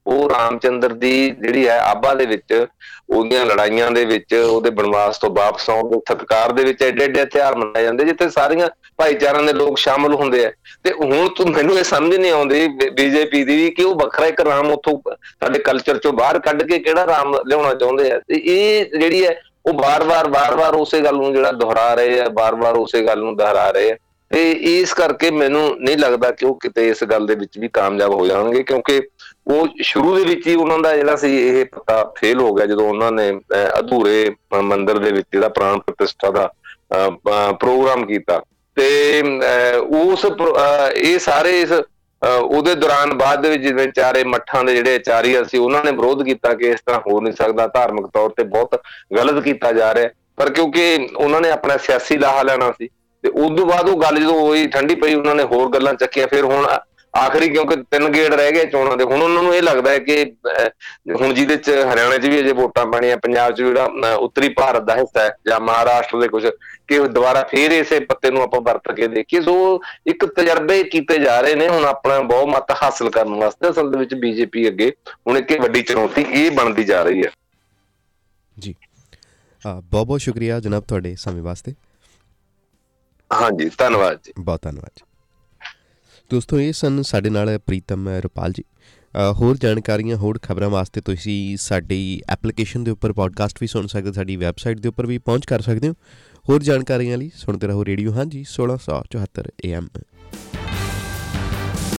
ਉਹ ਰਾਮਚੰਦਰ ਦੀ ਜਿਹੜੀ ਹੈ ਆਬਾ ਦੇ ਵਿੱਚ, ਉਹਦੀਆਂ ਲੜਾਈਆਂ ਦੇ ਵਿੱਚ, ਉਹਦੇ ਬਨਵਾਸ ਤੋਂ ਵਾਪਸ ਆਉਣ ਦੇ ਸਤਿਕਾਰ ਦੇ ਵਿੱਚ ਐਡੇ ਐਡੇ ਤਿਉਹਾਰ ਮਨਾਏ ਜਾਂਦੇ ਜਿੱਥੇ ਸਾਰੀਆਂ ਭਾਈਚਾਰਿਆਂ ਦੇ ਲੋਕ ਸ਼ਾਮਲ ਹੁੰਦੇ ਆ। ਤੇ ਹੁਣ ਤੂੰ ਮੈਨੂੰ ਇਹ ਸਮਝ ਨਹੀਂ ਆਉਂਦੀ ਬੀਜੇਪੀ ਦੀ ਕਿ ਉਹ ਵੱਖਰਾ ਇੱਕ ਰਾਮ ਉੱਥੋਂ ਸਾਡੇ ਕਲਚਰ ਚੋਂ ਬਾਹਰ ਕੱਢ ਕੇ ਕਿਹੜਾ ਰਾਮ ਲਿਆਉਣਾ ਚਾਹੁੰਦੇ ਆ। ਤੇ ਇਹ ਜਿਹੜੀ ਹੈ ਉਹ ਵਾਰ-ਵਾਰ ਵਾਰ-ਵਾਰ ਉਸੇ ਗੱਲ ਨੂੰ ਜਿਹੜਾ ਦੁਹਰਾ ਰਹੇ ਆ, ਵਾਰ-ਵਾਰ ਉਸੇ ਗੱਲ ਨੂੰ ਦੁਹਰਾ ਰਹੇ ਆ। ਤੇ ਇਸ ਕਰਕੇ ਮੈਨੂੰ ਨਹੀਂ ਲੱਗਦਾ ਕਿ ਉਹ ਕਿਤੇ ਇਸ ਗੱਲ ਦੇ ਵਿੱਚ ਵੀ ਕਾਮਯਾਬ ਹੋ ਜਾਣਗੇ, ਕਿਉਂਕਿ ਉਹ ਸ਼ੁਰੂ ਦੇ ਵਿੱਚ ਹੀ ਉਹਨਾਂ ਦਾ ਜਿਹੜਾ ਸੀ ਇਹ ਪਤਾ ਫੇਲ ਹੋ ਗਿਆ ਜਦੋਂ ਉਹਨਾਂ ਨੇ ਅਧੂਰੇ ਮੰਦਿਰ ਦੇ ਵਿੱਚ ਜਿਹੜਾ ਪ੍ਰਾਣ ਪ੍ਰਤਿਸ਼ਠਾ ਦਾ ਪ੍ਰੋਗਰਾਮ ਕੀਤਾ। ਤੇ ਉਸ ਇਹ ਸਾਰੇ ਇਸ ਉਹਦੇ ਦੌਰਾਨ ਬਾਅਦ ਦੇ ਵਿੱਚ ਜਿਵੇਂ ਚਾਰੇ ਮੱਠਾਂ ਦੇ ਜਿਹੜੇ ਆਚਾਰੀਆ ਸੀ ਉਹਨਾਂ ਨੇ ਵਿਰੋਧ ਕੀਤਾ ਕਿ ਇਸ ਤਰ੍ਹਾਂ ਹੋ ਨਹੀਂ ਸਕਦਾ, ਧਾਰਮਿਕ ਤੌਰ ਤੇ ਬਹੁਤ ਗਲਤ ਕੀਤਾ ਜਾ ਰਿਹਾ। ਪਰ ਕਿਉਂਕਿ ਉਹਨਾਂ ਨੇ ਆਪਣਾ ਸਿਆਸੀ ਲਾਹਾ ਲੈਣਾ ਸੀ ਤੇ ਉਦੋਂ ਬਾਅਦ ਉਹ ਗੱਲ ਜਦੋਂ ਹੋਈ ਠੰਡੀ ਪਈ, ਉਹਨਾਂ ਨੇ ਹੋਰ ਗੱਲਾਂ ਚੱਕੀਆਂ। ਫਿਰ ਹੁਣ ਆਖਰੀ ਕਿਉਂਕਿ ਤਿੰਨ ਗੇੜ ਰਹਿ ਗਏ ਚੋਣਾਂ ਦੇ, ਹੁਣ ਉਹਨਾਂ ਨੂੰ ਇਹ ਲੱਗਦਾ ਹੈ ਕਿ ਹੁਣ ਜਿਹਦੇ ਚ ਹਰਿਆਣਾ ਚ ਵੀ ਅਜੇ ਵੋਟਾਂ ਪੈਣੀਆਂ, ਪੰਜਾਬ ਚ ਜਿਹੜਾ ਉੱਤਰੀ ਭਾਰਤ ਦਾ ਹਿੱਸਾ ਹੈ ਜਾਂ ਮਹਾਰਾਸ਼ਟਰ ਦੇ ਕੁਝ, ਕਿ ਦੁਬਾਰਾ ਫੇਰ ਇਸੇ ਪੱਤੇ ਨੂੰ ਆਪਾਂ ਵਰਤ ਕੇ ਦੇਖੀਏ। ਸੋ ਇੱਕ ਤਜਰਬੇ ਕੀਤੇ ਜਾ ਰਹੇ ਨੇ ਹੁਣ ਆਪਣਾ ਬਹੁਮਤ ਹਾਸਲ ਕਰਨ ਵਾਸਤੇ। ਅਸਲ ਦੇ ਵਿੱਚ ਬੀਜੇਪੀ ਅੱਗੇ ਹੁਣ ਇੱਕ ਵੱਡੀ ਚੁਣੌਤੀ ਇਹ ਬਣਦੀ ਜਾ ਰਹੀ ਹੈ। ਜੀ ਬਹੁਤ ਬਹੁਤ ਸ਼ੁਕਰੀਆ ਜਨਾਬ ਤੁਹਾਡੇ ਸਮੇਂ ਵਾਸਤੇ। ਹਾਂਜੀ ਧੰਨਵਾਦ ਜੀ, ਬਹੁਤ ਧੰਨਵਾਦ ਜੀ। ਦੋਸਤੋ ਇਹ ਸਨ ਸਾਡੇ ਨਾਲ ਪ੍ਰੀਤਮ ਰੁਪਾਲ ਜੀ। ਹੋਰ ਜਾਣਕਾਰੀਆਂ, ਹੋਰ ਖਬਰਾਂ ਵਾਸਤੇ ਤੁਸੀਂ ਸਾਡੀ ਐਪਲੀਕੇਸ਼ਨ ਦੇ ਉੱਪਰ ਪੋਡਕਾਸਟ ਵੀ ਸੁਣ ਸਕਦੇ ਹੋ, ਸਾਡੀ ਵੈਬਸਾਈਟ ਦੇ ਉੱਪਰ ਵੀ ਪਹੁੰਚ ਕਰ ਸਕਦੇ ਹੋ। ਹੋਰ ਜਾਣਕਾਰੀਆਂ ਲਈ ਸੁਣਦੇ ਰਹੋ ਰੇਡੀਓ ਹਾਂਜੀ ਸੋਲਾਂ ਸੌ ਚੁਹੱਤਰ ਏ ਐਮ।